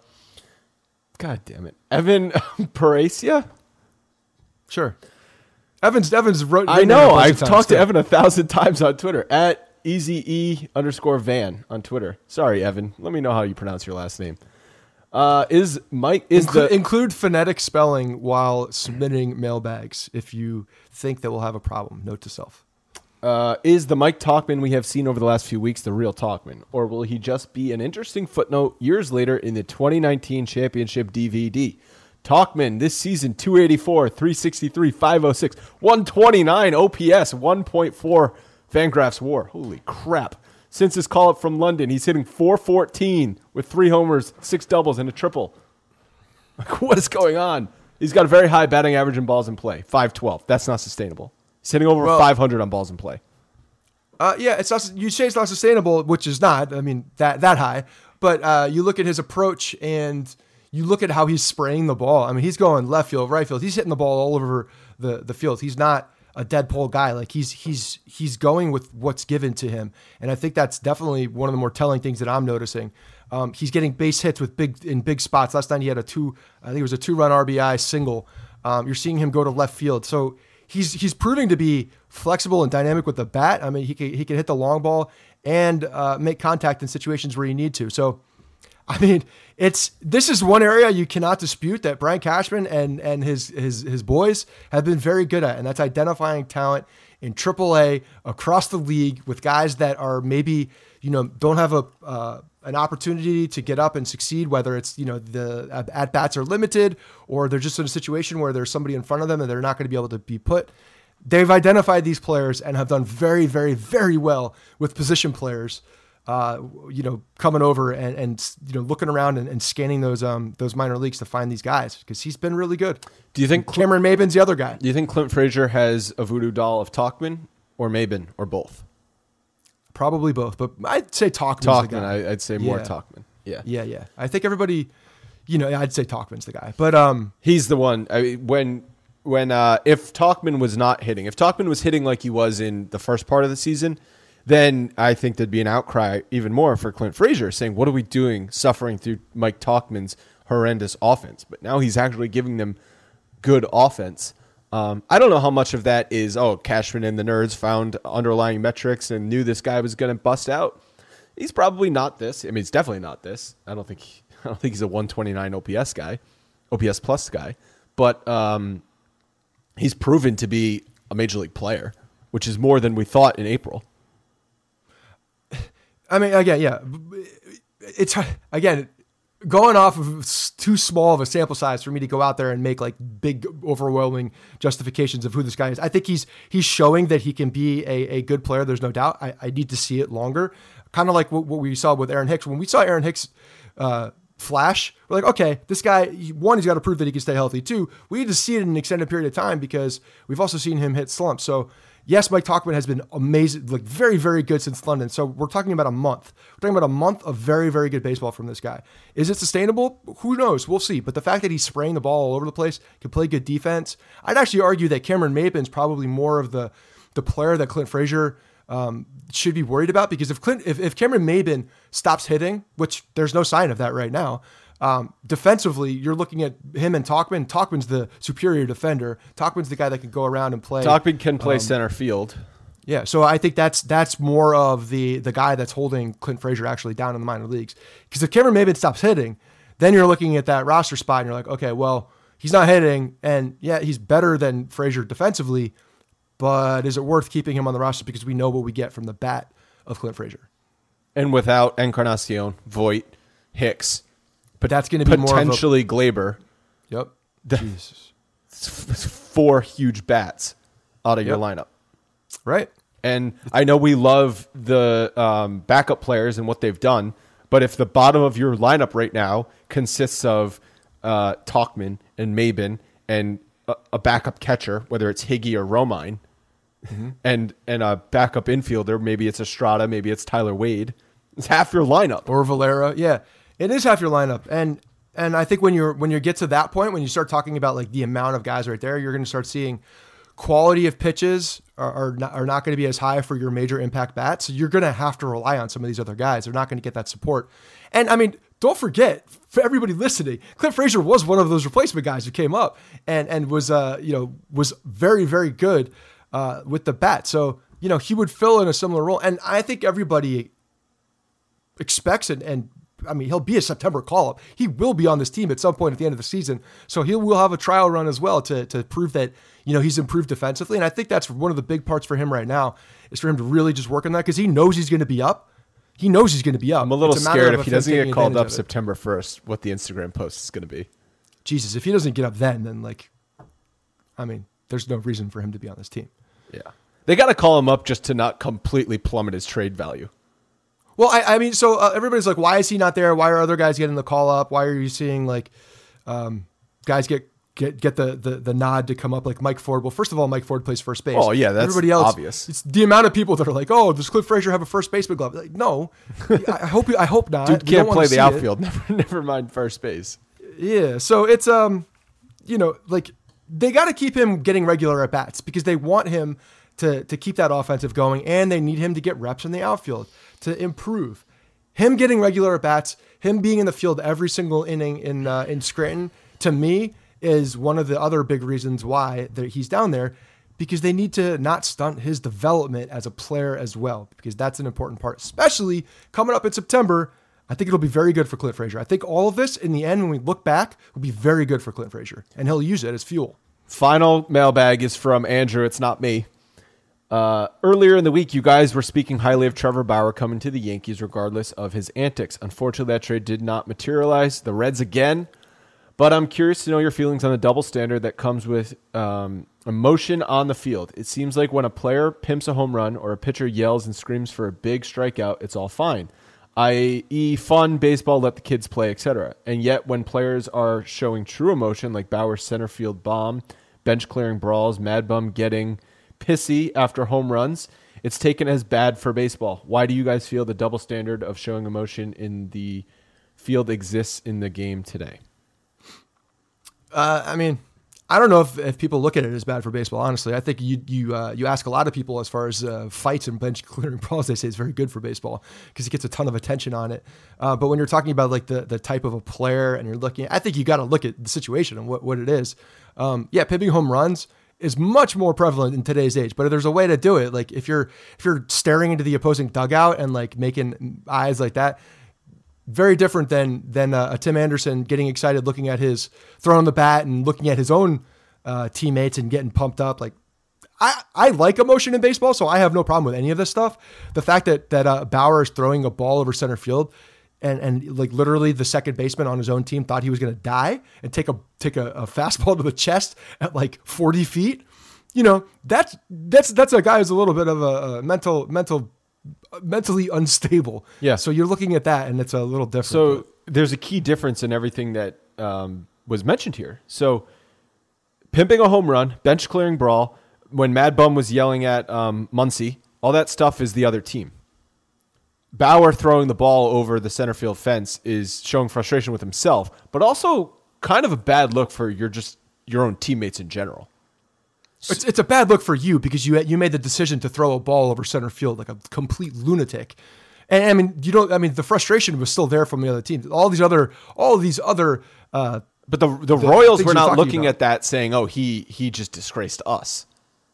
God damn it, Evan Paracia. Sure, Evan's Evan's wrote. I know. I've times, talked too. to Evan a thousand times on Twitter at eazy underscore van on Twitter. Sorry, Evan. Let me know how you pronounce your last name. Uh, is Mike is Inclu- the include phonetic spelling while submitting mailbags if you think that we'll have a problem. Note to self. Uh, is the Mike Tauchman we have seen over the last few weeks the real Tauchman, or will he just be an interesting footnote years later in the twenty nineteen championship D V D? Tauchman this season, two eighty-four, three sixty-three, five oh six, one twenty-nine O P S, one point four Fangraphs WAR. Holy crap. Since his call-up from London, he's hitting four fourteen with three homers, six doubles, and a triple. Like, what is going on? He's got a very high batting average in balls in play, five twelve. That's not sustainable. He's hitting over well, five hundred on balls in play. Uh, yeah, it's not. You say it's not sustainable, which is not. I mean, that that high. But uh, you look at his approach and you look at how he's spraying the ball. I mean, he's going left field, right field. He's hitting the ball all over the, the field. He's not a dead pole guy. Like he's he's he's going with what's given to him, and I think that's definitely one of the more telling things that I'm noticing. Um, he's getting base hits with big in big spots. Last night he had a two. I think it was a two run R B I single. Um, you're seeing him go to left field, so. He's he's proving to be flexible and dynamic with the bat. I mean, he can, he can hit the long ball and uh, make contact in situations where you need to. So, I mean, it's this is one area you cannot dispute that Brian Cashman and and his his his boys have been very good at, and that's identifying talent in triple A across the league with guys that are maybe you know don't have a uh, an opportunity to get up and succeed, whether it's, you know, the at bats are limited or they're just in a situation where there's somebody in front of them and they're not going to be able to be put. They've identified these players and have done very, very, very well with position players, uh, you know, coming over and, and you know, looking around and, and scanning those um those minor leagues to find these guys because he's been really good. Do you think Cameron Maybin's the other guy? Do you think Clint Frazier has a voodoo doll of Tauchman or Maybin or both? Probably both, but I'd say Tauchman's Tauchman, the guy. I, I'd say more yeah. Tauchman. Yeah, yeah, yeah. I think everybody, you know, I'd say Tauchman's the guy, but um, he's the one. I mean, when when uh, if Tauchman was not hitting, if Tauchman was hitting like he was in the first part of the season, then I think there'd be an outcry even more for Clint Frazier saying, "What are we doing, suffering through Mike Tauchman's horrendous offense?" But now he's actually giving them good offense. Um, I don't know how much of that is, oh, Cashman and the nerds found underlying metrics and knew this guy was going to bust out. He's probably not this. I mean, he's definitely not this. I don't think he, I don't think he's a one twenty-nine O P S guy, O P S plus guy. But um, he's proven to be a major league player, which is more than we thought in April. I mean, again, yeah, it's again. Going off of too small of a sample size for me to go out there and make like big, overwhelming justifications of who this guy is. I think he's he's showing that he can be a, a good player. There's no doubt. I, I need to see it longer. Kind of like what, what we saw with Aaron Hicks. When we saw Aaron Hicks uh, flash, we're like, okay, this guy, one, he's got to prove that he can stay healthy. Two, we need to see it in an extended period of time because we've also seen him hit slumps. So, Yes, Mike Tauchman has been amazing, like very, very good since London. So we're talking about a month. We're talking about a month of very, very good baseball from this guy. Is it sustainable? Who knows? We'll see. But the fact that he's spraying the ball all over the place, can play good defense. I'd actually argue that Cameron Maybin's probably more of the the player that Clint Frazier um, should be worried about, because if Clint, if, if Cameron Maybin stops hitting, which there's no sign of that right now, Um, defensively, you're looking at him and Tauchman. Tauchman's the superior defender. Tauchman's the guy that can go around and play. Tauchman can play um, center field. Yeah, so I think that's that's more of the the guy that's holding Clint Frazier actually down in the minor leagues. Because if Cameron Maybin stops hitting, then you're looking at that roster spot and you're like, okay, well, he's not hitting, and yeah, he's better than Frazier defensively, but is it worth keeping him on the roster because we know what we get from the bat of Clint Frazier? And without Encarnacion, Voit, Hicks, But that's going to be potentially more of a, Glaber. Yep. The, Jesus. Four huge bats out of Yep. your lineup. Right. And I know we love the um, backup players and what they've done, but if the bottom of your lineup right now consists of uh, Tauchman and Maybin and a, a backup catcher, whether it's Higgy or Romine, mm-hmm. and and a backup infielder, maybe it's Estrada, maybe it's Tyler Wade, it's half your lineup. Or Valera. Yeah. It is half your lineup. And and I think when you're when you get to that point, when you start talking about like the amount of guys right there, you're going to start seeing quality of pitches are, are not, are not going to be as high for your major impact bats. So you're going to have to rely on some of these other guys. They're not going to get that support. And I mean, don't forget, for everybody listening, Clint Frazier was one of those replacement guys who came up and and was uh you know was very, very good uh with the bat. So, you know, he would fill in a similar role. And I think everybody expects it, and I mean, he'll be a September call-up. He will be on this team at some point at the end of the season. So he will have a trial run as well to, to prove that, you know, he's improved defensively. And I think that's one of the big parts for him right now, is for him to really just work on that, because he knows he's going to be up. He knows he's going to be up. I'm a little a scared if he him doesn't get called up of September first, what the Instagram post is going to be. Jesus, if he doesn't get up then, then like, I mean, there's no reason for him to be on this team. Yeah. They got to call him up just to not completely plummet his trade value. Well, I, I mean, so uh, everybody's like, why is he not there? Why are other guys getting the call up? Why are you seeing like um, guys get get get the, the the nod to come up, like Mike Ford? Well, first of all, Mike Ford plays first base. Oh yeah, that's everybody else, obvious. It's the amount of people that are like, oh, does Clint Frazier have a first baseman glove? Like, no, I hope I hope not. Dude We can't don't play wanna the see outfield. it. Never, never mind first base. Yeah, so it's um, you know, like they got to keep him getting regular at bats, because they want him to to keep that offensive going, and they need him to get reps in the outfield to improve. Him getting regular at bats, him being in the field every single inning in uh, in Scranton, to me, is one of the other big reasons why that he's down there, because they need to not stunt his development as a player as well, because that's an important part, especially coming up in September. I think it'll be very good for Clint Frazier. I think all of this, in the end, when we look back, will be very good for Clint Frazier, and he'll use it as fuel. Final mailbag is from Andrew. It's not me. Uh, earlier in the week, you guys were speaking highly of Trevor Bauer coming to the Yankees regardless of his antics. Unfortunately, that trade did not materialize. The Reds again. But I'm curious to know your feelings on the double standard that comes with um, emotion on the field. It seems like when a player pimps a home run or a pitcher yells and screams for a big strikeout, it's all fine, that is fun, baseball, let the kids play, et cetera. And yet when players are showing true emotion, like Bauer's center field bomb, bench clearing brawls, Mad Bum getting pissy after home runs, it's taken as bad for baseball. Why do you guys feel the double standard of showing emotion in the field exists in the game today? Uh, I mean, I don't know if, if people look at it as bad for baseball, honestly. I think you you uh, you ask a lot of people as far as uh, fights and bench clearing brawls, they say it's very good for baseball because it gets a ton of attention on it. Uh, but when you're talking about like the the type of a player and you're looking, I think you got to look at the situation and what, what it is. Um, yeah, pimping home runs is much more prevalent in today's age, but there's a way to do it. Like if you're if you're staring into the opposing dugout and like making eyes like that, very different than than uh, a Tim Anderson getting excited, looking at his throwing the bat and looking at his own uh, teammates and getting pumped up. Like I, I like emotion in baseball, so I have no problem with any of this stuff. The fact that that uh, Bauer is throwing a ball over center field, and and like literally the second baseman on his own team thought he was going to die and take a take a, a fastball to the chest at like forty feet. You know, that's that's that's a guy who's a little bit of a, a mental mental. mentally unstable. Yeah. So you're looking at that and it's a little different. So but. there's a key difference in everything that um, was mentioned here. So pimping a home run, bench clearing brawl, when Mad Bum was yelling at um, Muncy, all that stuff is the other team. Bauer throwing the ball over the center field fence is showing frustration with himself, but also kind of a bad look for your just your own teammates in general. It's it's a bad look for you because you you made the decision to throw a ball over center field like a complete lunatic. And I mean, you don't. I mean, the frustration was still there from the other team. All these other, all these other. Uh, but the the, the Royals were not looking at that saying, "Oh, he he just disgraced us."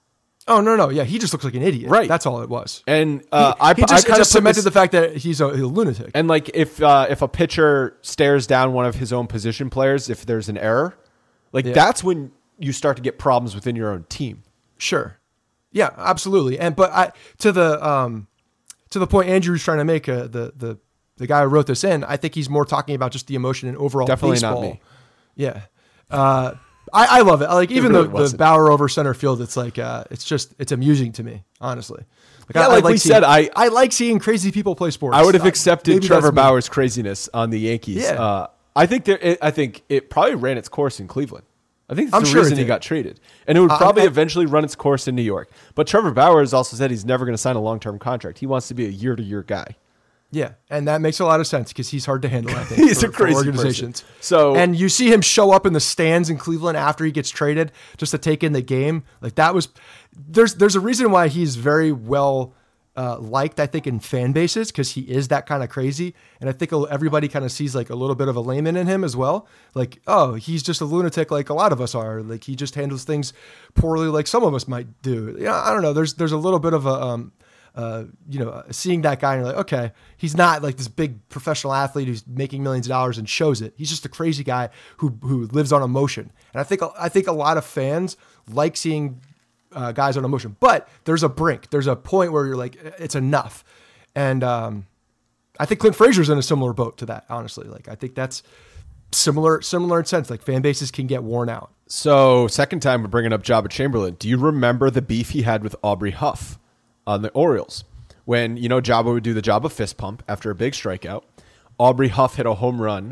Oh no, no, yeah, he just looks like an idiot. Right, that's all it was. And uh, he, I, he just, I kind just of cemented the fact that he's a, a lunatic. And like, if uh, if a pitcher stares down one of his own position players, if there's an error, like yeah. that's when you start to get problems within your own team. Sure, yeah, absolutely. And but I to the um. To the point Andrew's trying to make, uh, the the the guy who wrote this in, I think he's more talking about just the emotion and overall Definitely baseball. Not me. Yeah, uh, I, I love it. Like even it really the, the Bauer over center field, it's like uh, it's just it's amusing to me, honestly. Like, yeah, I, like, I like we seeing, said, I I like seeing crazy people play sports. I would have accepted Maybe Trevor Bauer's craziness on the Yankees. Yeah. Uh, I think there. It, I think it probably ran its course in Cleveland. I think that's I'm the sure reason he got traded. And it would probably uh, I, eventually run its course in New York. But Trevor Bauer has also said he's never going to sign a long-term contract. He wants to be a year-to-year guy. Yeah, and that makes a lot of sense because he's hard to handle, I think, he's for, a crazy for organizations. Person. So, and you see him show up in the stands in Cleveland after he gets traded just to take in the game. Like that was there's there's a reason why he's very well Uh, liked, I think, in fan bases because he is that kind of crazy. And I think everybody kind of sees like a little bit of a layman in him as well. Like, oh, he's just a lunatic like a lot of us are. Like he just handles things poorly like some of us might do. Yeah, I don't know. There's there's a little bit of a, um, uh, you know, seeing that guy and you're like, okay, he's not like this big professional athlete who's making millions of dollars and shows it. He's just a crazy guy who who lives on emotion. And I think I think a lot of fans like seeing Uh, guys on emotion, but there's a brink. There's a point where you're like, it's enough. And um, I think Clint Frazier's in a similar boat to that, honestly. Like, I think that's similar, similar in sense. Like fan bases can get worn out. So second time we're bringing up Jabba Chamberlain. Do you remember the beef he had with Aubrey Huff on the Orioles? When, you know, Jabba would do the Jabba fist pump after a big strikeout. Aubrey Huff hit a home run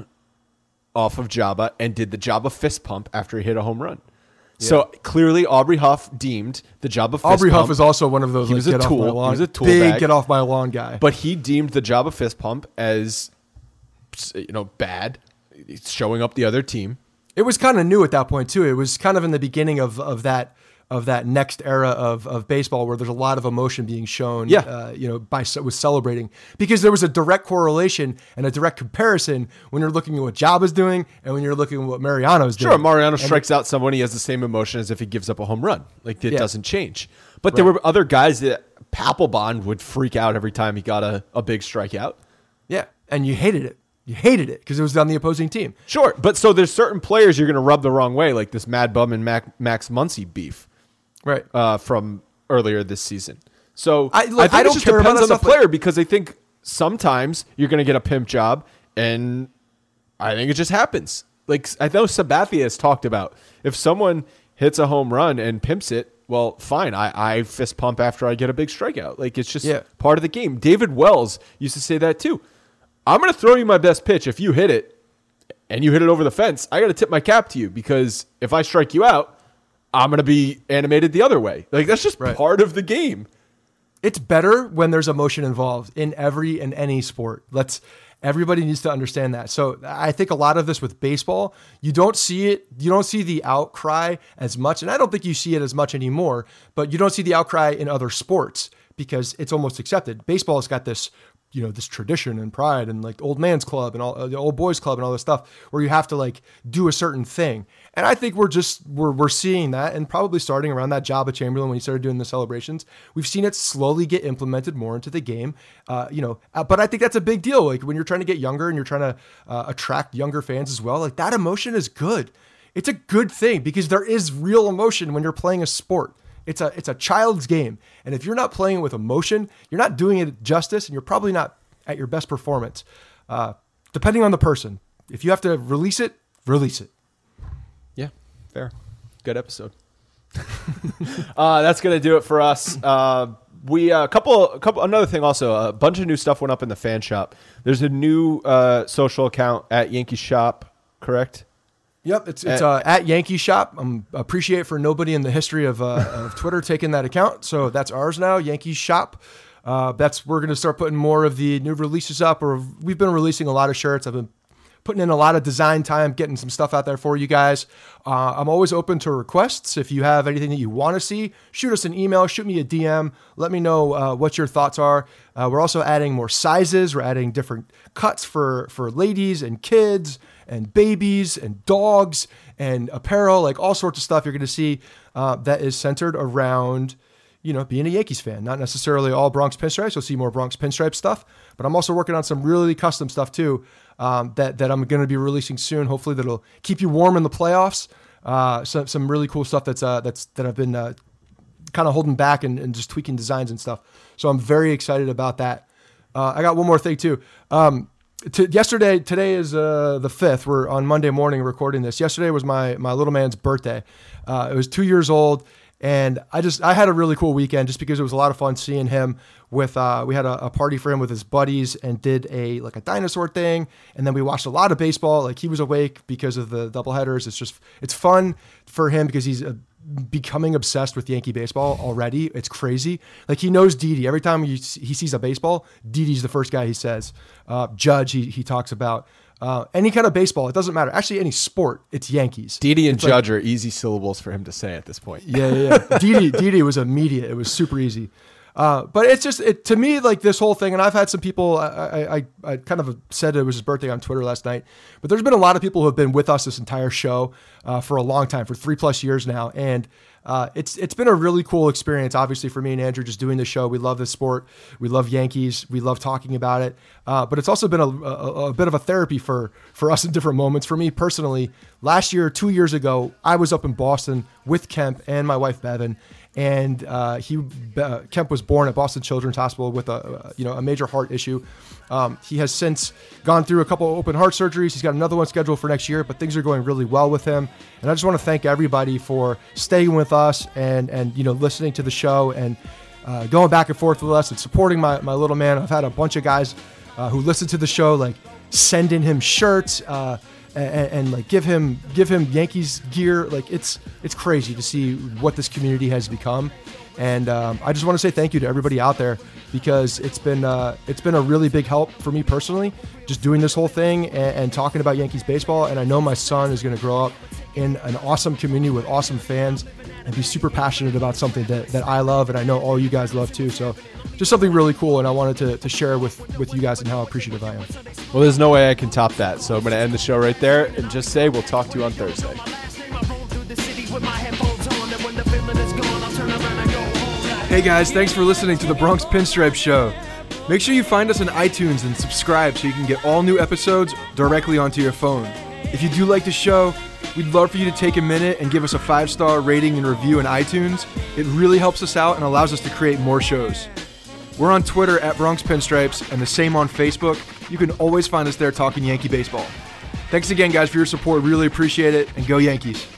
off of Jabba and did the Jabba fist pump after he hit a home run. Yeah. So clearly, Aubrey Huff deemed the Jabba fist Aubrey pump. Huff is also one of those. He like, was a get tool. Off my lawn, he was a tool big bag. Get off my lawn guy. But he deemed the Jabba fist pump as, you know, bad. It's showing up the other team. It was kind of new at that point too. It was kind of in the beginning of of that of that next era of of baseball where there's a lot of emotion being shown. Yeah. Uh, you know, by with celebrating because there was a direct correlation and a direct comparison when you're looking at what Jabba's doing and when you're looking at what Mariano's doing. Sure, Mariano strikes and, out someone, he has the same emotion as if he gives up a home run. Like it yeah. doesn't change. But right. there were other guys that Papelbon would freak out every time he got a, a big strikeout. Yeah, and you hated it. You hated it because it was on the opposing team. Sure, but so there's certain players you're going to rub the wrong way, like this Mad Bum and Mac, Max Muncy beef. Right. Uh, from earlier this season. So I, look, I think I it don't just care depends about on the player player because I think sometimes you're going to get a pimp job and I think it just happens. Like I know Sabathia has talked about if someone hits a home run and pimps it, well, fine. I, I fist pump after I get a big strikeout. Like it's just yeah. part of the game. David Wells used to say that too. I'm going to throw you my best pitch. If you hit it and you hit it over the fence, I got to tip my cap to you because if I strike you out, I'm going to be animated the other way. Like that's just right. part of the game. It's better when there's emotion involved in every and any sport. Let's everybody needs to understand that. So I think a lot of this with baseball, you don't see it. You don't see the outcry as much. And I don't think you see it as much anymore, but you don't see the outcry in other sports because it's almost accepted. Baseball has got this, you know, this tradition and pride and like the old man's club and all uh, the old boys club and all this stuff where you have to like do a certain thing. And I think we're just, we're, we're seeing that and probably starting around that Jabba Chamberlain when he started doing the celebrations, we've seen it slowly get implemented more into the game. Uh, you know, uh, but I think that's a big deal. Like when you're trying to get younger and you're trying to uh, attract younger fans as well, like that emotion is good. It's a good thing because there is real emotion when you're playing a sport. It's a it's a child's game. And if you're not playing it with emotion, you're not doing it justice and you're probably not at your best performance, uh, depending on the person. If you have to release it, release it. Yeah, fair. Good episode. uh, that's going to do it for us. Uh, we a uh, couple, a couple. Another thing also, a bunch of new stuff went up in the fan shop. There's a new uh, social account at Yankee Shop, correct? Yep, it's it's uh, at Yankee Shop. I appreciate for nobody in the history of, uh, of Twitter taking that account. So that's ours now, Yankee Shop. Uh, that's we're going to start putting more of the new releases up. Or we've been releasing a lot of shirts. I've been putting in a lot of design time, getting some stuff out there for you guys. Uh, I'm always open to requests. If you have anything that you want to see, shoot us an email, shoot me a D M. Let me know uh, what your thoughts are. Uh, we're also adding more sizes. We're adding different cuts for, for ladies and kids and babies and dogs and apparel, like all sorts of stuff you're going to see uh, that is centered around, you know, being a Yankees fan. Not necessarily all Bronx Pinstripes. You'll see more Bronx Pinstripe stuff, but I'm also working on some really custom stuff too um, that, that I'm going to be releasing soon. Hopefully that'll keep you warm in the playoffs. Uh, some, some really cool stuff that's, uh, that's, that I've been uh, kind of holding back and, and just tweaking designs and stuff. So I'm very excited about that. Uh, I got one more thing too. Um, To, yesterday, today is uh, the fifth. We're on Monday morning recording this. Yesterday was my my little man's birthday. Uh, it was two years old, and I just I had a really cool weekend just because it was a lot of fun seeing him. With uh, we had a, a party for him with his buddies and did a like a dinosaur thing, and then we watched a lot of baseball. Like he was awake because of the doubleheaders. It's just it's fun for him because he's a, becoming obsessed with Yankee baseball already. It's crazy. Like he knows Didi. Every time he, he sees a baseball, Didi's the first guy he says. Uh, Judge, he, he talks about. Uh, any kind of baseball, it doesn't matter. Actually, any sport, it's Yankees. Didi and it's Judge like, are easy syllables for him to say at this point. Yeah, yeah, yeah. Didi, Didi was immediate. It was super easy. Uh, but it's just, it, to me, like this whole thing, and I've had some people, I, I, I kind of said it was his birthday on Twitter last night, but there's been a lot of people who have been with us this entire show uh, for a long time, for three plus years now. And uh, it's it's been a really cool experience, obviously, for me and Andrew just doing this show. We love this sport. We love Yankees. We love talking about it. Uh, but it's also been a, a, a bit of a therapy for, for us in different moments. For me personally, last year, two years ago, I was up in Boston with Kemp and my wife, Bevan. And uh, he uh, Kemp was born at Boston Children's Hospital with a you know a major heart issue. Um, he has since gone through a couple of open heart surgeries. He's got another one scheduled for next year, but things are going really well with him. And I just want to thank everybody for staying with us and and you know listening to the show and uh, going back and forth with us and supporting my my little man. I've had a bunch of guys uh, who listen to the show like sending him shirts. Uh, And, and like give him give him Yankees gear. Like it's it's crazy to see what this community has become, and um, I just want to say thank you to everybody out there because it's been uh, it's been a really big help for me personally, just doing this whole thing and, and talking about Yankees baseball. And I know my son is going to grow up in an awesome community with awesome fans and be super passionate about something that, that I love and I know all you guys love too. So just something really cool, and I wanted to, to share with, with you guys and how appreciative I am. Well, there's no way I can top that, so I'm going to end the show right there and just say we'll talk to you on Thursday. Hey guys, thanks for listening to the Bronx Pinstripe Show. Make sure you find us on iTunes and subscribe so you can get all new episodes directly onto your phone. If you do like the show, we'd love for you to take a minute and give us a five-star rating and review in iTunes. It really helps us out and allows us to create more shows. We're on Twitter at Bronx Pinstripes and the same on Facebook. You can always find us there talking Yankee baseball. Thanks again, guys, for your support. Really appreciate it, and go Yankees.